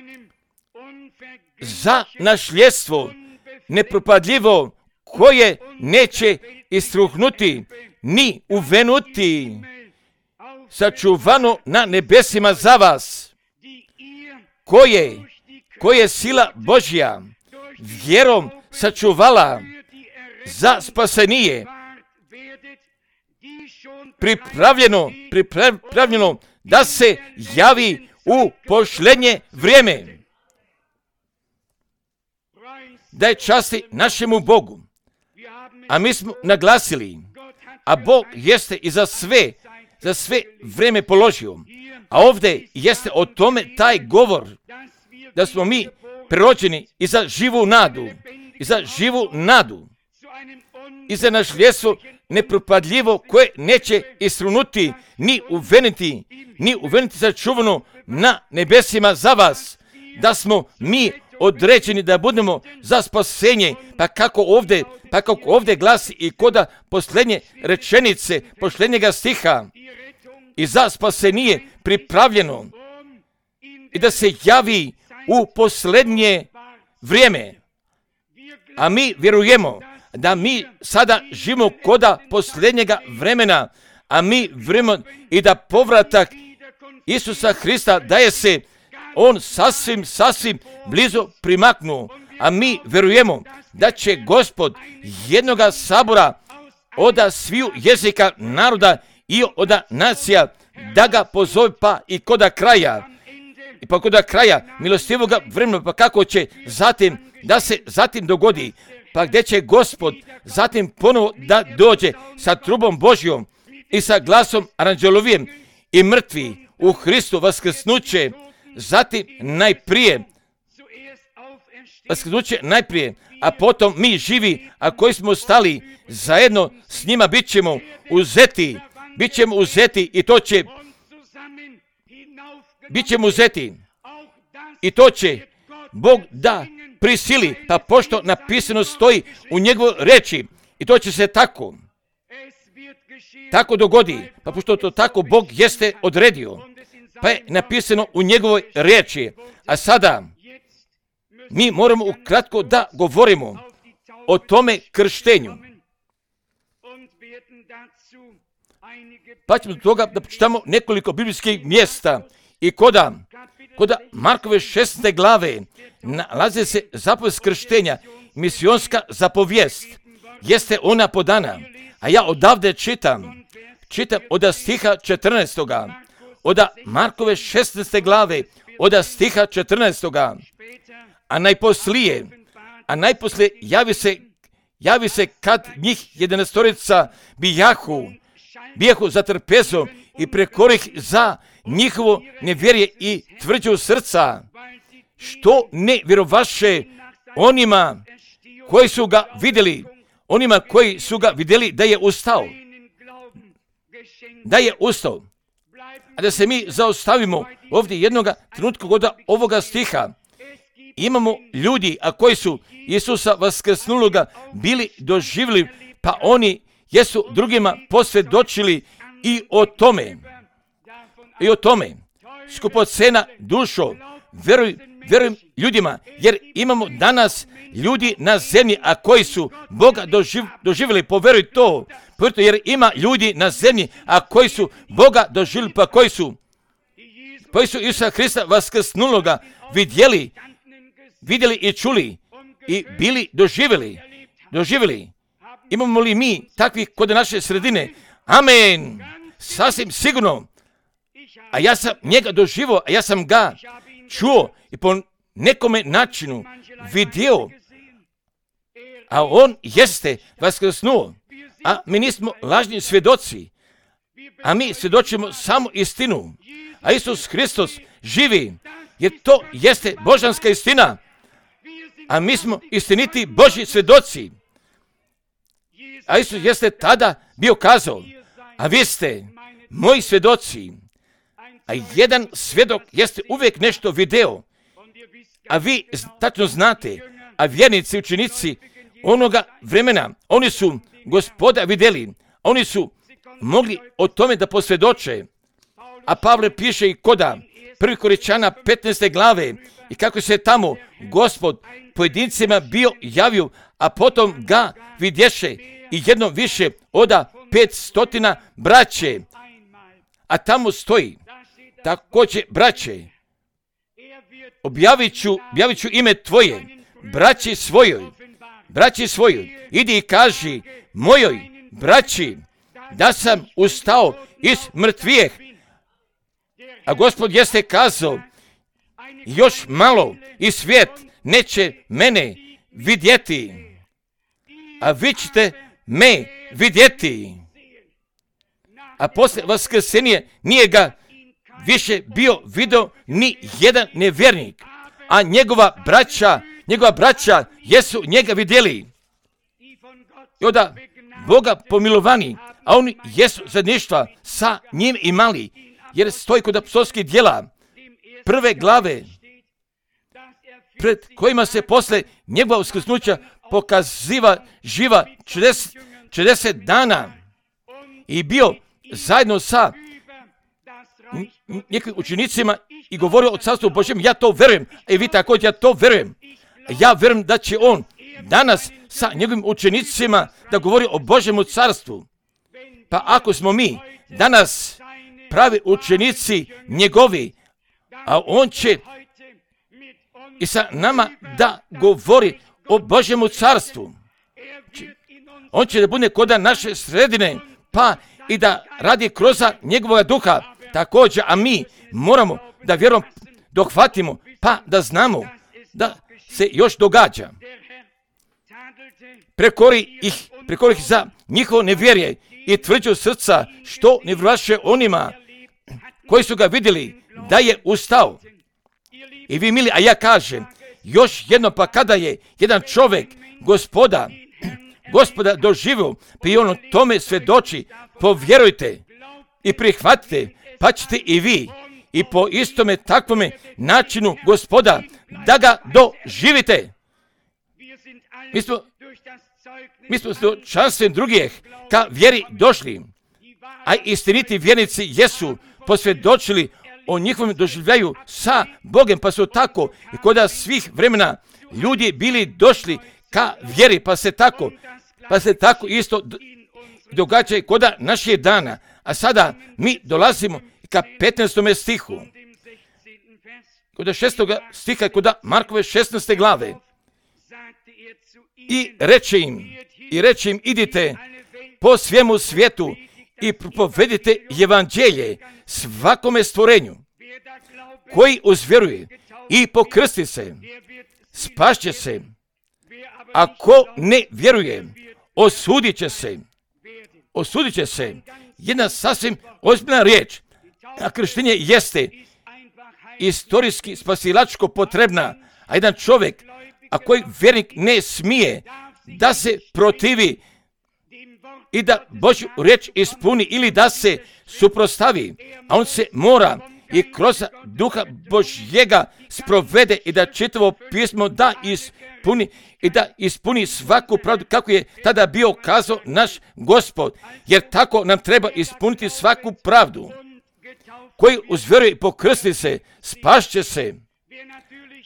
Za nasljedstvo nepropadljivo, koje neće istruhnuti ni uvenuti, sačuvano na nebesima za vas, koje sila Božja vjerom sačuvala za spasenije, pripravljeno da se javi u posljednje vrijeme. Da je časti našemu Bogu. A mi smo naglasili, a Bog jeste i za sve vrijeme položio. A ovdje jeste o tome taj govor, da smo mi prerođeni i za živu nadu, i za nasljedstvo nepropadljivo, koje neće istrunuti ni uvenuti sačuvano na nebesima za vas, da smo mi određeni da budemo za spasenje, pa kako ovdje glasi i koda posljednje rečenice, posljednjega stiha, i za spasenije pripravljeno i da se javi u posljednje vrijeme. A mi vjerujemo da mi sada živimo koda posljednjega vremena, a mi vjerujemo i da povratak Isusa Hrista daje se on sasvim blizu primaknuo, a mi vjerujemo da će Gospod jednoga sabora od sviju jezika, naroda i od nacija da ga pozove, pa i koda kraja milostivoga vremena, pa kako će zatim da se zatim dogodi, pa gdje će Gospod zatim ponovo da dođe sa trubom Božjom i sa glasom aranđelovijem, i mrtvi u Hristu vaskrsnuće zatim najprije, a potom mi živi, a koji smo stali zajedno s njima, bit ćemo uzeti i to će Bog da prisili, pa pošto napisano stoji u njegovoj reči, i to će se tako dogodi, pa pošto to tako Bog jeste odredio, pa je napisano u njegovoj riječi. A sada mi moramo ukratko da govorimo o tome krštenju. Pa ćemo do toga da pročitamo nekoliko biblijskih mjesta. I koda Markove 16. glave nalazi se zapovijest krštenja, misionska zapovijest. Jeste ona podana. A ja odavde čitam od stiha 14. Od Markove 16. glave, od stiha 14. A najposlije javi se kad njih 11 bijahu za trpezom i prekorih za njihovo nevjerje i tvrđu srca, što ne vjerovaše onima koji su ga vidjeli da je ustao. A da se mi zaustavimo ovdje jednoga trenutka kod ovoga stiha. Imamo ljudi, a koji su Isusa vaskrsnuloga bili doživjeli, pa oni jesu drugima posvjedočili i o tome. Skupocena dušo, vjerujem ljudima, jer imamo danas ljudi na zemlji, a koji su Boga doživjeli, povjeruj to, jer ima ljudi na zemlji, a koji su Boga doživjeli, pa koji su Isusa Hrista vaskrsnuloga vidjeli i čuli i bili doživjeli. Imamo li mi takvih kod naše sredine? Amen. Sasvim sigurno. A ja sam njega doživio, a ja sam ga čuo i po nekome načinu vidio. A on jeste vaskrsnuo. A mi nismo lažni svjedoci. A mi svjedočimo samo istinu. A Isus Hristos živi. Jer to jeste božanska istina. A mi smo istiniti Božji svjedoci. A Isus jeste tada bio kazao, a vi ste moji svjedoci. A jedan svjedok jeste uvijek nešto video. A vi tačno znate, a vjernici, učenici onoga vremena, oni su Gospoda vidjeli. Oni su mogli o tome da posvjedoče. A Pavle piše i koda 1. Korinćana 15. glave i kako se tamo Gospod pojedincima bio javio, a potom ga vidješe i jednom više oda 500 braće. A tamo stoji, također braće, objavit ću ime tvoje, braći svojoj, idi i kaži mojoj braći da sam ustao iz mrtvijeh. A Gospod jeste kazao, još malo i svijet neće mene vidjeti, a vi ćete me vidjeti. A poslije vaskrsenje nije ga više bio video ni jedan nevjernik, a njegova braća jesu njega vidjeli. I onda Boga pomilovani, a oni jesu zajedništva sa njim imali, jer stoji kod apostolskih djela 1. glave, pred kojima se posle njegova uskrsnuća pokaziva živa 40 dana i bio zajedno sa nekim učenicima i govorio o carstvu Božjem. Ja to vjerujem, i vi također, ja to vjerujem. Ja vjerujem da će on danas sa njegovim učenicima da govori o Božjemu carstvu. Pa ako smo mi danas pravi učenici njegovi, a on će i sa nama da govori o Božjemu carstvu. On će da bude kod naše sredine, pa i da radi kroz njegovog duha također, a mi moramo da vjerom dohvatimo, pa da znamo da se još događa. Prekori ih za njihovo nevjerje i tvrđu srca što ne vraće onima koji su ga vidjeli da je ustao. I vi mili, a ja kažem, još jedno, pa kada je jedan čovjek Gospoda doživio, pa i on tome svjedoči, povjerujte i prihvatite, pa ćete i vi i po istome takvome načinu Gospoda da ga doživite. Mi smo častven drugih ka vjeri došli, a istiniti vjernici jesu posvjedočili o njihovom doživljaju sa Bogem, pa su tako i kod svih vremena ljudi bili došli ka vjeri, pa se tako isto događa i kod naših dana. A sada mi dolazimo ka 15. stihu. Kod 6. stiha, kod Markove 16. glave. I reče im, idite po svemu svijetu i propovedite evanđelje svakome stvorenju. Koji uzvjeruje i pokrsti se, spašće se. Ako ne vjeruje, osudit će se. Jedna sasvim ozbiljna riječ. A krštenje jeste istorijski spasilačko potrebna, a jedan čovjek, a koji vjernik ne smije da se protivi i da Božju riječ ispuni ili da se suprotstavi, a on se mora i kroz duha Božjega sprovede i da čitavo pismo da ispuni i da ispuni svaku pravdu kako je tada bio kazao naš Gospod, jer tako nam treba ispuniti svaku pravdu. Koji uzvjeruje i pokrsti se, spašće se.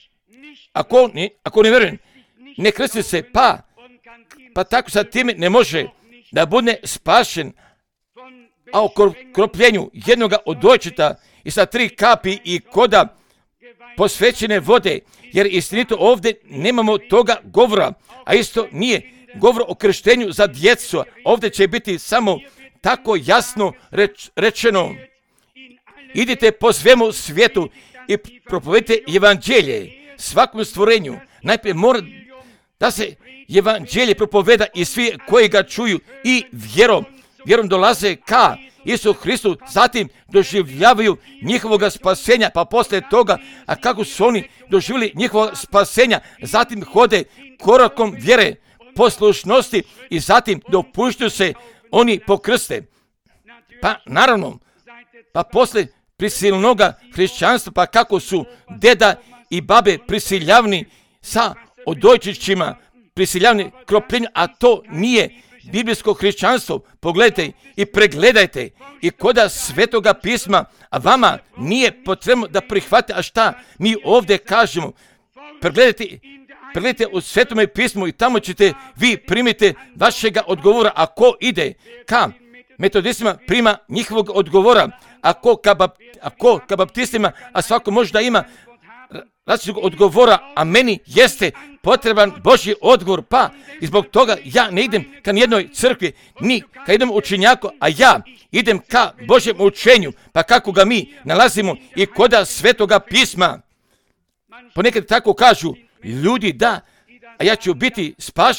ako ne vjeruje, ne krsti se, pa tako sa time ne može da bude spašen, a o kropljenju jednoga od dojčeta i sa 3 kapi i koda posvećene vode, jer istinito ovdje nemamo toga govora, a isto nije govor o krštenju za djecu. Ovdje će biti samo tako jasno rečeno: idite po svemu svijetu i propovedite evanđelje svakom stvorenju. Najprije mora da se evanđelje propoveda i svi koji ga čuju i vjerom dolaze ka Isu Hristu, zatim doživljavaju njihovoga spasenja, pa poslije toga, a kako su oni doživjeli njihovo spasenja, zatim hode korakom vjere, poslušnosti i zatim dopuštaju se oni pokrste. Pa naravno, pa poslije prisilnoga hrišćanstva, pa kako su deda i babe prisiljavni sa odojčićima, prisiljavni kropljenju, a to nije biblijsko hrišćanstvo. Pogledajte i pregledajte i koda Svetoga pisma, a vama nije potrebno da prihvate, a šta mi ovdje kažemo. Pregledajte u Svetome pismu i tamo ćete vi primiti vašega odgovora. Ako ide ka metodistima, prima njihovog odgovora, ako ka baptistima, a svako može da ima različitog odgovora, a meni jeste potreban Božji odgovor, pa i zbog toga ja ne idem ka nijednoj crkvi, ni ka jednom učenjaku, a ja idem ka Božjem učenju, pa kako ga mi nalazimo i koda Svetoga pisma. Ponekad tako kažu ljudi, da, a ja ću biti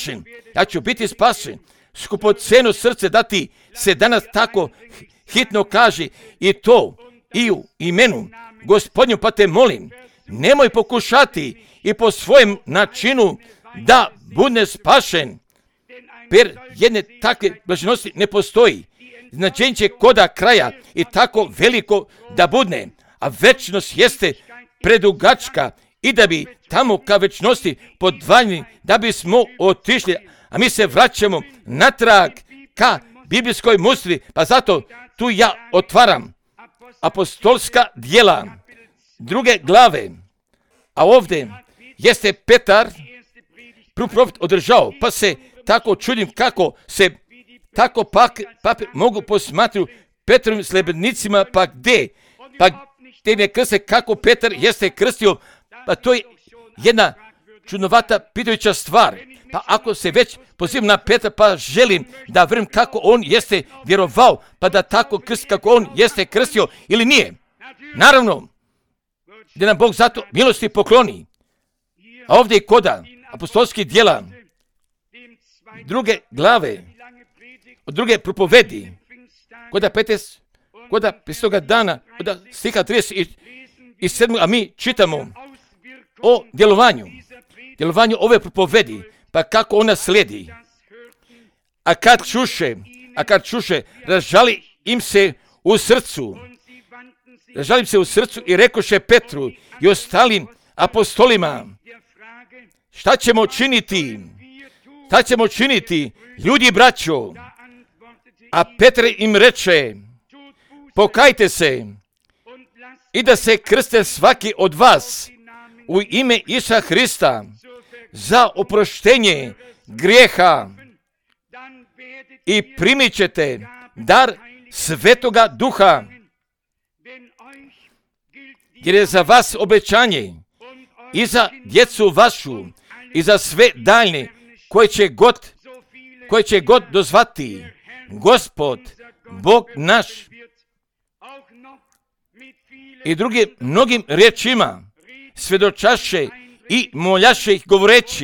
spašen, skupocenu srce da ti se danas tako hitno kaže i to i u imenu Gospodnju, pa te molim, nemoj pokušati i po svojem načinu da bude spašen, jer jedne takve blaženosti ne postoji. Značenje će koda kraja i tako veliko da bude, a večnost jeste predugačka i da bi tamo ka večnosti podvaljeni, da bismo otišli, a mi se vraćamo natrag ka biblijskoj mudrosti, pa zato tu ja otvaram apostolska djela 2. glave, a ovdje jeste Petar prvi profet održao, pa se tako čudim kako se tako pak mogu posmatrati Petrovim sljedbenicima, pa gdje ne krste kako Petar jeste krstio, pa to je jedna čudnovata pitajuća stvar. Pa ako se već pozivam na Petra, pa želim da vjerujem kako on jeste vjerovao, pa da tako krsti kako on jeste krstio ili nije. Naravno, da nam Bog zato milosti pokloni. A ovdje je koda apostolskih djela 2. glave, od 2. propovedi, koda 50. dana, koda stiha 37. a mi čitamo o djelovanju ove propovedi, pa kako ona slijedi. A kad čuše, razžali im se u srcu i rekoše Petru i ostalim apostolima: šta ćemo činiti, ljudi braćo? A Petar im reče: pokajte se i da se krste svaki od vas u ime Isusa Hrista za oproštenje grijeha i primit ćete dar Svetoga Duha, jer je za vas obećanje i za djecu vašu i za sve daljne koje će god dozvati Gospod Bog naš. I drugim mnogim riječima svjedočaše i moljaše ih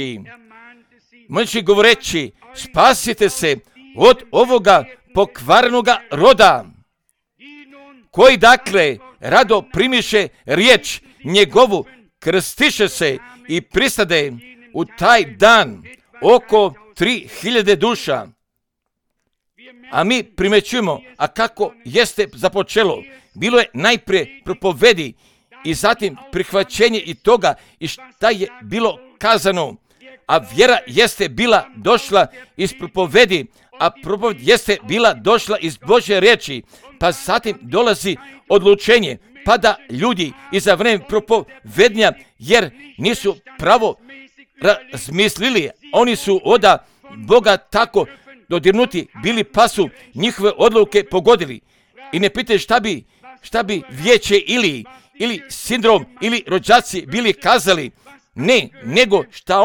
govoreći: spasite se od ovoga pokvarenoga roda, koji dakle rado primiše riječ njegovu, krstiše se i pristade u taj dan oko 3000 duša. A mi primećujemo, a kako jeste započelo, bilo je najprije propovedi i zatim prihvaćenje i toga i šta je bilo kazano, a vjera jeste bila došla iz propovedi, a propoved jeste bila došla iz Božje riječi, pa zatim dolazi odlučenje, pada ljudi i za vreme propovednja, jer nisu pravo razmislili. Oni su od Boga tako dodirnuti bili, pa su njihove odluke pogodili. I ne pitajte šta bi vijeće ili sindrom ili rođaci bili kazali. Ne, nego šta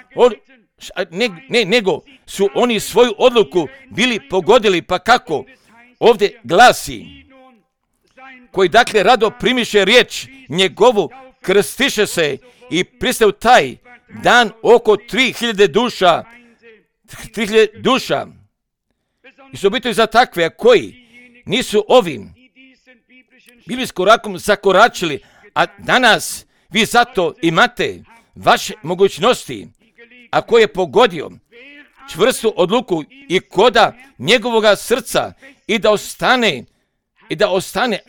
nego su oni svoju odluku bili pogodili. Pa kako? Ovdje glasi, koji dakle rado primiše riječ njegovu, krstiše se i pristaju taj dan oko 3000 duša. 3000 duša. I su biti za takve koji nisu ovim biblijskom korakom zakoračili, a danas vi zato imate vaše mogućnosti, a ko je pogodio čvrstu odluku i koda njegovoga srca i da ostane,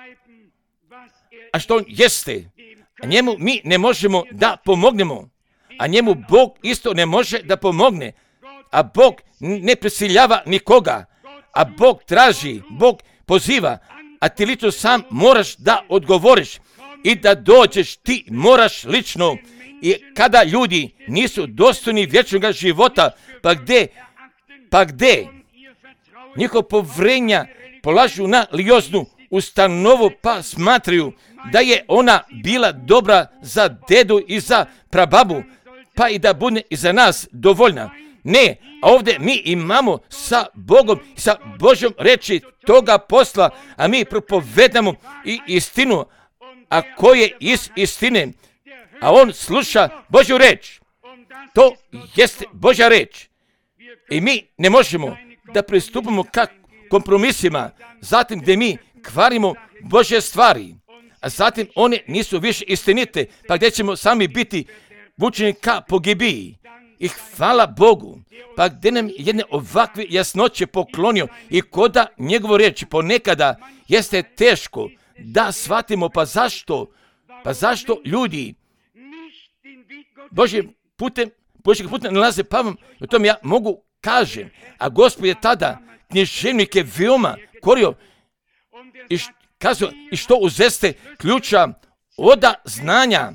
a što on jeste, a njemu mi ne možemo da pomognemo, a njemu Bog isto ne može da pomogne, a Bog ne prisiljava nikoga, a Bog traži, Bog poziva, a ti lično sam moraš da odgovoriš i da dođeš, ti moraš lično. I kada ljudi nisu dostojni vječnog života, pa gde njihovo povjerenja polažu na religioznu ustanovu, pa smatraju da je ona bila dobra za dedu i za prababu, pa i da bude i za nas dovoljna. Ne, a ovdje mi imamo sa Bogom, sa Božjom reči toga posla, a mi propovedamo i istinu, a ko je iz istine, a on sluša Božju reč. To jeste Božja reč. I mi ne možemo da pristupimo ka kompromisima, zatim gdje mi kvarimo Božje stvari, a zatim one nisu više istinite, pa gdje ćemo sami biti vučeni ka pogibiji. I hvala Bogu, pa gdje nam jedne ovakve jasnoće poklonio i koda njegovo riječi ponekada jeste teško da shvatimo, pa zašto ljudi Božjeg puta nalaze, pa vam o tom ja mogu kažem, a Gospod je tada književnike veoma korio i kazao, i što uzeste ključa oda znanja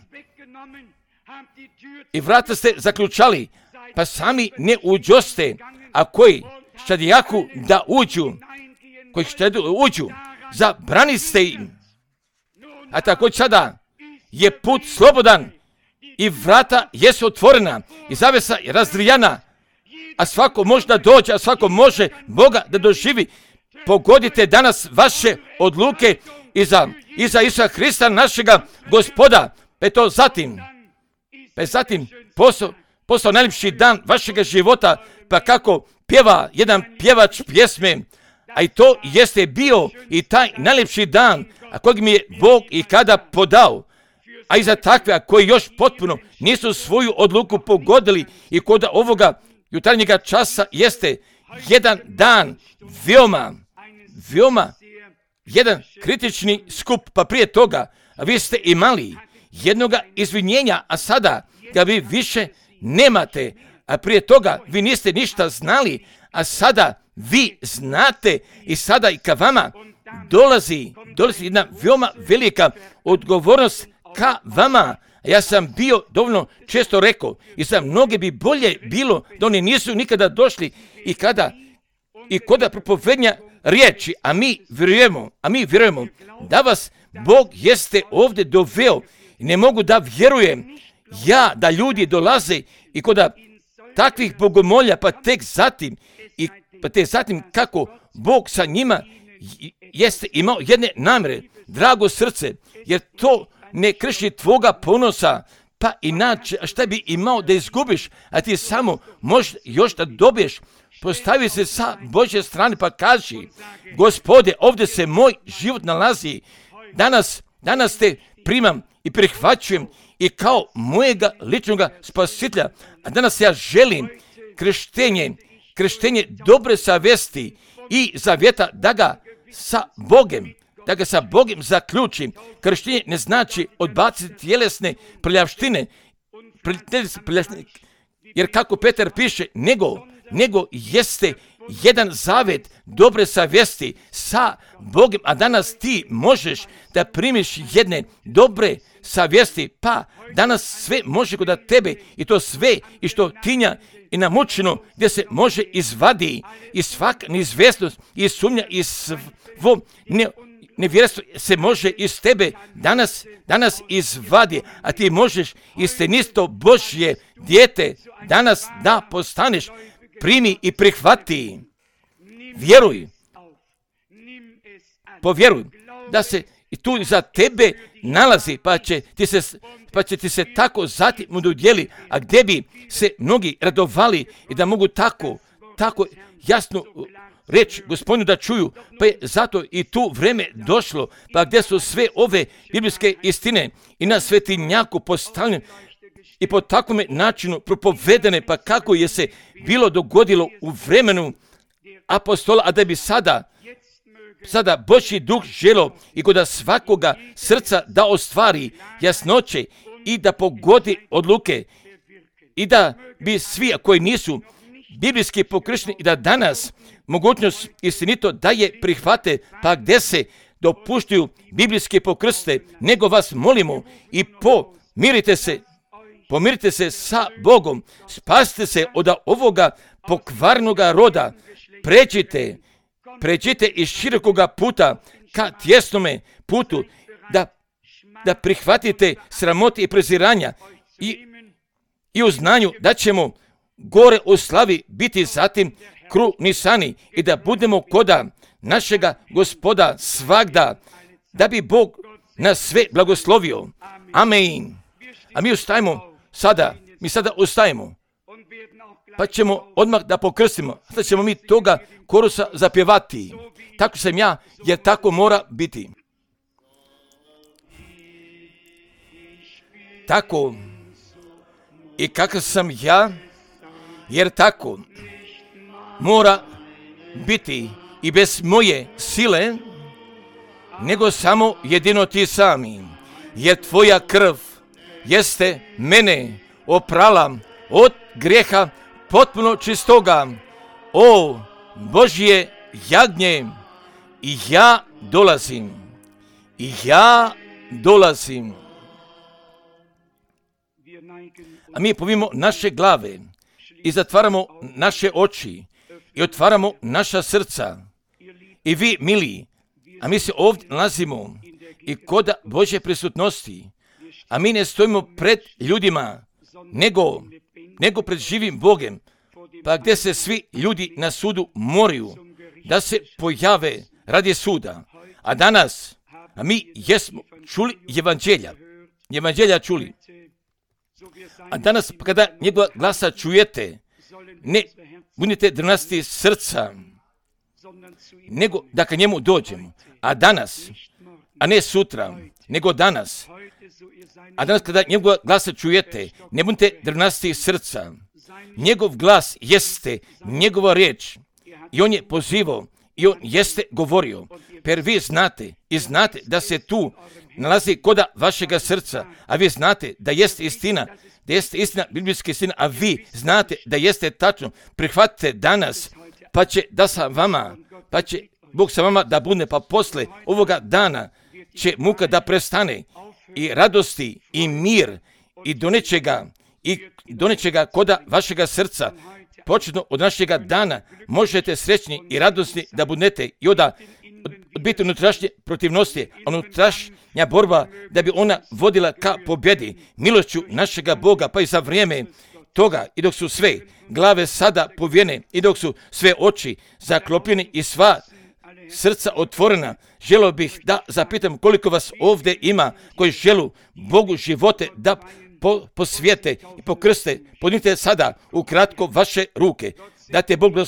i vrata ste zaključali, pa sami ne uđoste, a koji štedijaku da uđu, zabraniste im. A tako sada je put slobodan i vrata jesu otvorena i zavesa je razdrijana, a svako može da dođe, a svako može Boga da doživi. Pogodite danas vaše odluke iza Isusa Hrista, našega Gospoda, pa to zatim postao najljepši dan vašega života, pa kako pjeva jedan pjevač pjesme, a i to jeste bio i taj najljepši dan, a kojeg mi je Bog i kada podao, a i za takve, a koji još potpuno nisu svoju odluku pogodili i kod ovoga jutarnjega časa jeste jedan dan veoma jedan kritični skup, pa prije toga vi ste imali jednoga izvinjenja, a sada ga vi više nemate, a prije toga vi niste ništa znali, a sada vi znate i sada i ka vama dolazi jedna veoma velika odgovornost ka vama. Ja sam bio dovoljno često rekao i za mnoge bi bolje bilo da oni nisu nikada došli i koda propovednja riječi, a mi vjerujemo da vas Bog jeste ovdje doveo i ne mogu da vjerujem da ljudi dolaze i koda takvih bogomolja, pa tek zatim kako Bog sa njima jeste imao jedne namjere, drago srce, jer to ne krši tvoga ponosa, pa inače, a šta bi imao da izgubiš, a ti samo možeš još da dobiješ. Postavi se sa Božje strane pa kaži, Gospode, ovdje se moj život nalazi, danas te primam i prihvaćujem i kao mojega ličnog spasitelja, a danas ja želim krštenje dobre savjesti i zavjeta da ga sa Bogom zaključim. Krštenje ne znači odbaciti tjelesne prljavštine, jer kako Petar piše, nego jeste jedan zavet dobre savjesti sa Bogom, a danas ti možeš da primiš jedne dobre savjesti, pa danas sve može kod tebe i to sve i što tinja i namučeno gdje se može izvadi i svaka neizvjesnost i sumnja i svo nevjerstvo se može iz tebe danas izvadi, a ti možeš istinisto Božje dijete danas da postaneš. Primi i prihvati. Vjeruj. Povjeruj da se i tu za tebe nalazi, pa će ti se tako zatim udjeli, a gdje bi se mnogi radovali i da mogu tako jasno reći Gospodinu da čuju, pa je zato i tu vreme došlo, pa gdje su sve ove biblijske istine i na svetinjaku postavljene i po takvom načinu propovedene, pa kako je se bilo dogodilo u vremenu apostola, a da bi sada Božji duh želo i kod svakoga srca da ostvari jasnoće i da pogodi odluke i da bi svi koji nisu biblijski pokršteni i da danas mogućnost istinito da je prihvate, pa gdje se dopuštuju biblijske pokrste, nego vas molimo i pomirite se sa Bogom, spasite se od ovoga pokvarnoga roda, pređite iz širokoga puta ka tjesnome putu, da prihvatite sramote i preziranja i u znanju da ćemo gore u slavi biti zatim krunisani i da budemo koda našega Gospoda svagda, da bi Bog nas sve blagoslovio. Amen. A mi sada ustajemo, pa ćemo odmah da pokrstimo, sada ćemo mi toga korusa zapjevati. Tako sam ja, jer tako mora biti. Tako i kakav sam ja, jer tako mora biti i bez moje sile, nego samo jedino ti sami, jer tvoja krv jeste mene oprala od grijeha potpuno čistoga. O Božje jagnje, i ja dolazim. A mi povimo naše glave i zatvaramo naše oči i otvaramo naša srca. I vi, mili, a mi se ovdje nalazimo i kod Božje prisutnosti, a mi ne stojimo pred ljudima, nego pred živim Bogem, pa gdje se svi ljudi na sudu moraju da se pojave radi suda. A danas, a mi jesmo čuli evanđelja čuli. A danas kada njegova glasa čujete, ne budite drnasti srca, nego da ka njemu dođemo. A danas, a ne sutra, nego danas. A danas kada njegova glasa čujete, ne budite drnasti srca. Njegov glas jeste njegova riječ. I on je pozivao i on jeste govorio. Per vi znate da se tu nalazi koda vašega srca, a vi znate da jeste istina, biblijska istina, a vi znate da jeste tačno. Prihvatite danas, pa će Bog sa vama da bude, pa posle ovoga dana će muka da prestane i radosti i mir i do nečega koda vašega srca. Početno od našega dana možete srećni i radosni da budete i od biti unutrašnje protivnosti, unutrašnja borba da bi ona vodila ka pobjedi milošću našega Boga, pa i za vrijeme toga i dok su sve glave sada povijene i dok su sve oči zaklopljene i sva srca otvorena, želio bih da zapitam koliko vas ovdje ima koji želu Bogu živote da posvijete i pokrste. Podnite sada ukratko vaše ruke. Da te Bog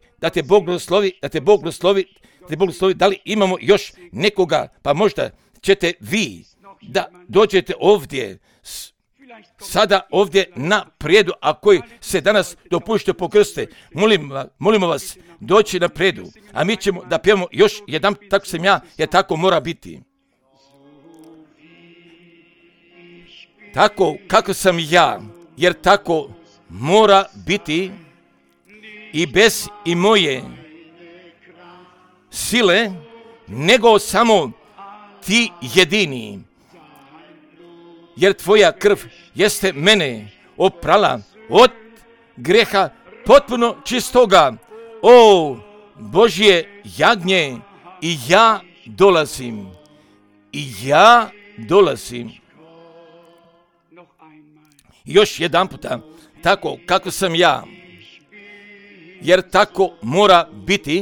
blagoslovi. Da li imamo još nekoga, pa možda ćete vi da dođete ovdje, sada ovdje na prijedu, a koji se danas dopušte pokrste. Molimo vas, doći na prijedu, a mi ćemo da pjevamo još jedan, tako sam ja, jer tako mora biti. Tako kako sam ja, jer tako mora biti. i bez i moje sile, nego samo ti jedini. Jer tvoja krv jeste mene oprala od greha potpuno čistoga. O Božje jagnje, i ja dolazim. I ja dolazim. Još jedan puta, tako kako sam ja. Jer tako mora biti.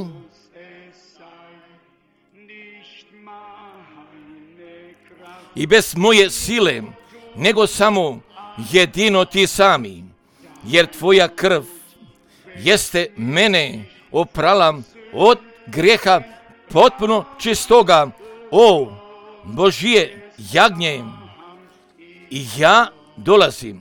I bez moje sile, nego samo jedino ti sami. Jer tvoja krv jeste mene oprala od grijeha potpuno čistoga. O Božje jagnje, i ja dolazim.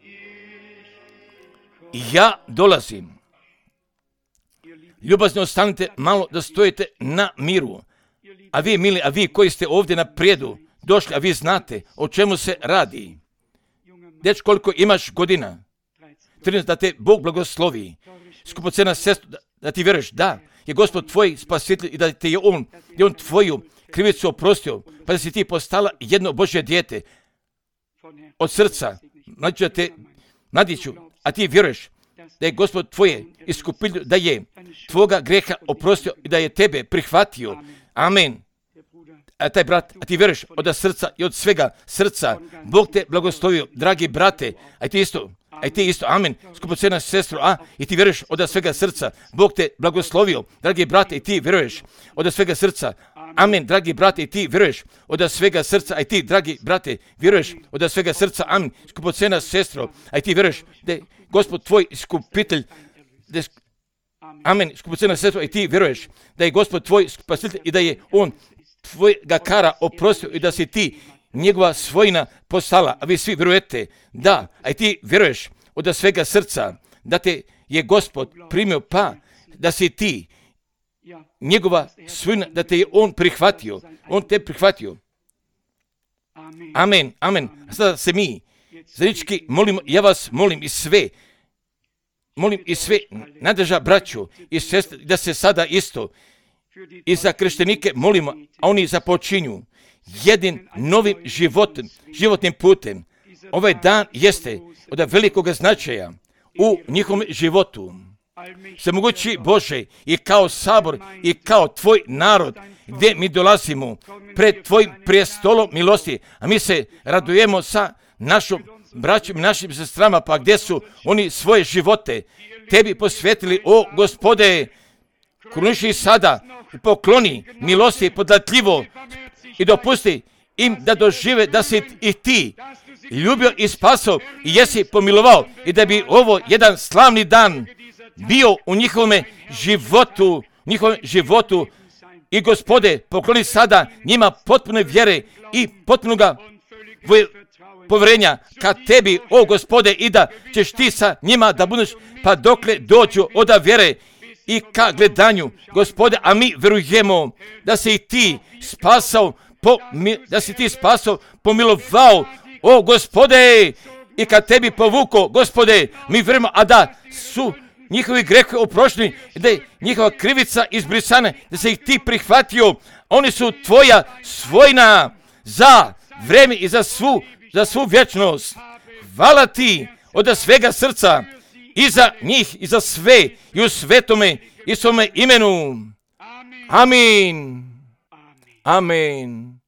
I ja dolazim. Ljubazno ostanite malo da stojite na miru. A vi, mili, a vi koji ste ovdje na prijedu došli, a vi znate o čemu se radi. Deć, koliko imaš godina? 13, da te Bog blagoslovi. Skupocena sestru, da ti vjeruješ, da je Gospod tvoj spasitelj i da te je On tvoju krivicu oprostio, pa da si ti postala jedno Božje dijete od srca. Mladiću, a ti vjeruješ da je Gospod tvoje iskupitelj, da je tvoga greha oprostio i da je tebe prihvatio. Amen. A taj brat, a ti vjeruješ od srca i od svega srca, Bog te blagoslovio, dragi brate, a ti isto, amen, skupocena sestro, i ti vjeruješ od svega srca, Bog te blagoslovio, dragi brate, i ti vjeruješ od svega srca, amen, dragi brate, i ti vjeruješ od svega srca, a i ti, dragi brate, vjeruješ od svega srca, amen, skupocena sestro, a i ti vjeruješ da je Gospod tvoj iskupitelj, amen, skupocena sestro, a i ti vjeruješ da je Gospod tvoj spasitelj i da je On tvojega kara oprostio i da si ti njegova svojina postala, a vi svi vjerujete, da, a i ti vjeruješ od svega srca, da te je Gospod primio, pa da si ti njegova svojina, da te je On prihvatio, On te prihvatio. Amen, amen. A sada se mi zajednički molimo, ja vas molim i sve nadrža braću i sestre, da se sada isto i za krštenike molimo, a oni započinju jednim novim životnim putem. Ovaj dan jeste od velikog značaja u njihovom životu. Svemogući Bože, i kao sabor i kao tvoj narod, gdje mi dolazimo pred tvojim prijestolom milosti, a mi se radujemo sa našom braćom i našim sestrama, pa gdje su oni svoje živote tebi posvetili, o Gospode, kruniši sada i pokloni milosti podatljivo i dopusti im da dožive da si i ti ljubio i spasao i jesi pomilovao i da bi ovo jedan slavni dan bio u njihovome životu i Gospode, pokloni sada njima potpune vjere i potpunoga povjerenja ka tebi, o Gospode, i da ćeš ti sa njima da budeš pa dokle dođu od vjere i ka gledanju, Gospode, a mi vjerujemo da si ti spasao, pomilovao, o Gospode, i kad tebi povuko, Gospode, mi vjerujemo, a da su njihovi grehovi oprošteni, da je njihova krivica izbrisana, da se ih ti prihvatio, oni su tvoja svojina za vrijeme i za svu vječnost. Hvala ti od svega srca i za njih i za sve i u svetome i svome imenu. Amin. Amin.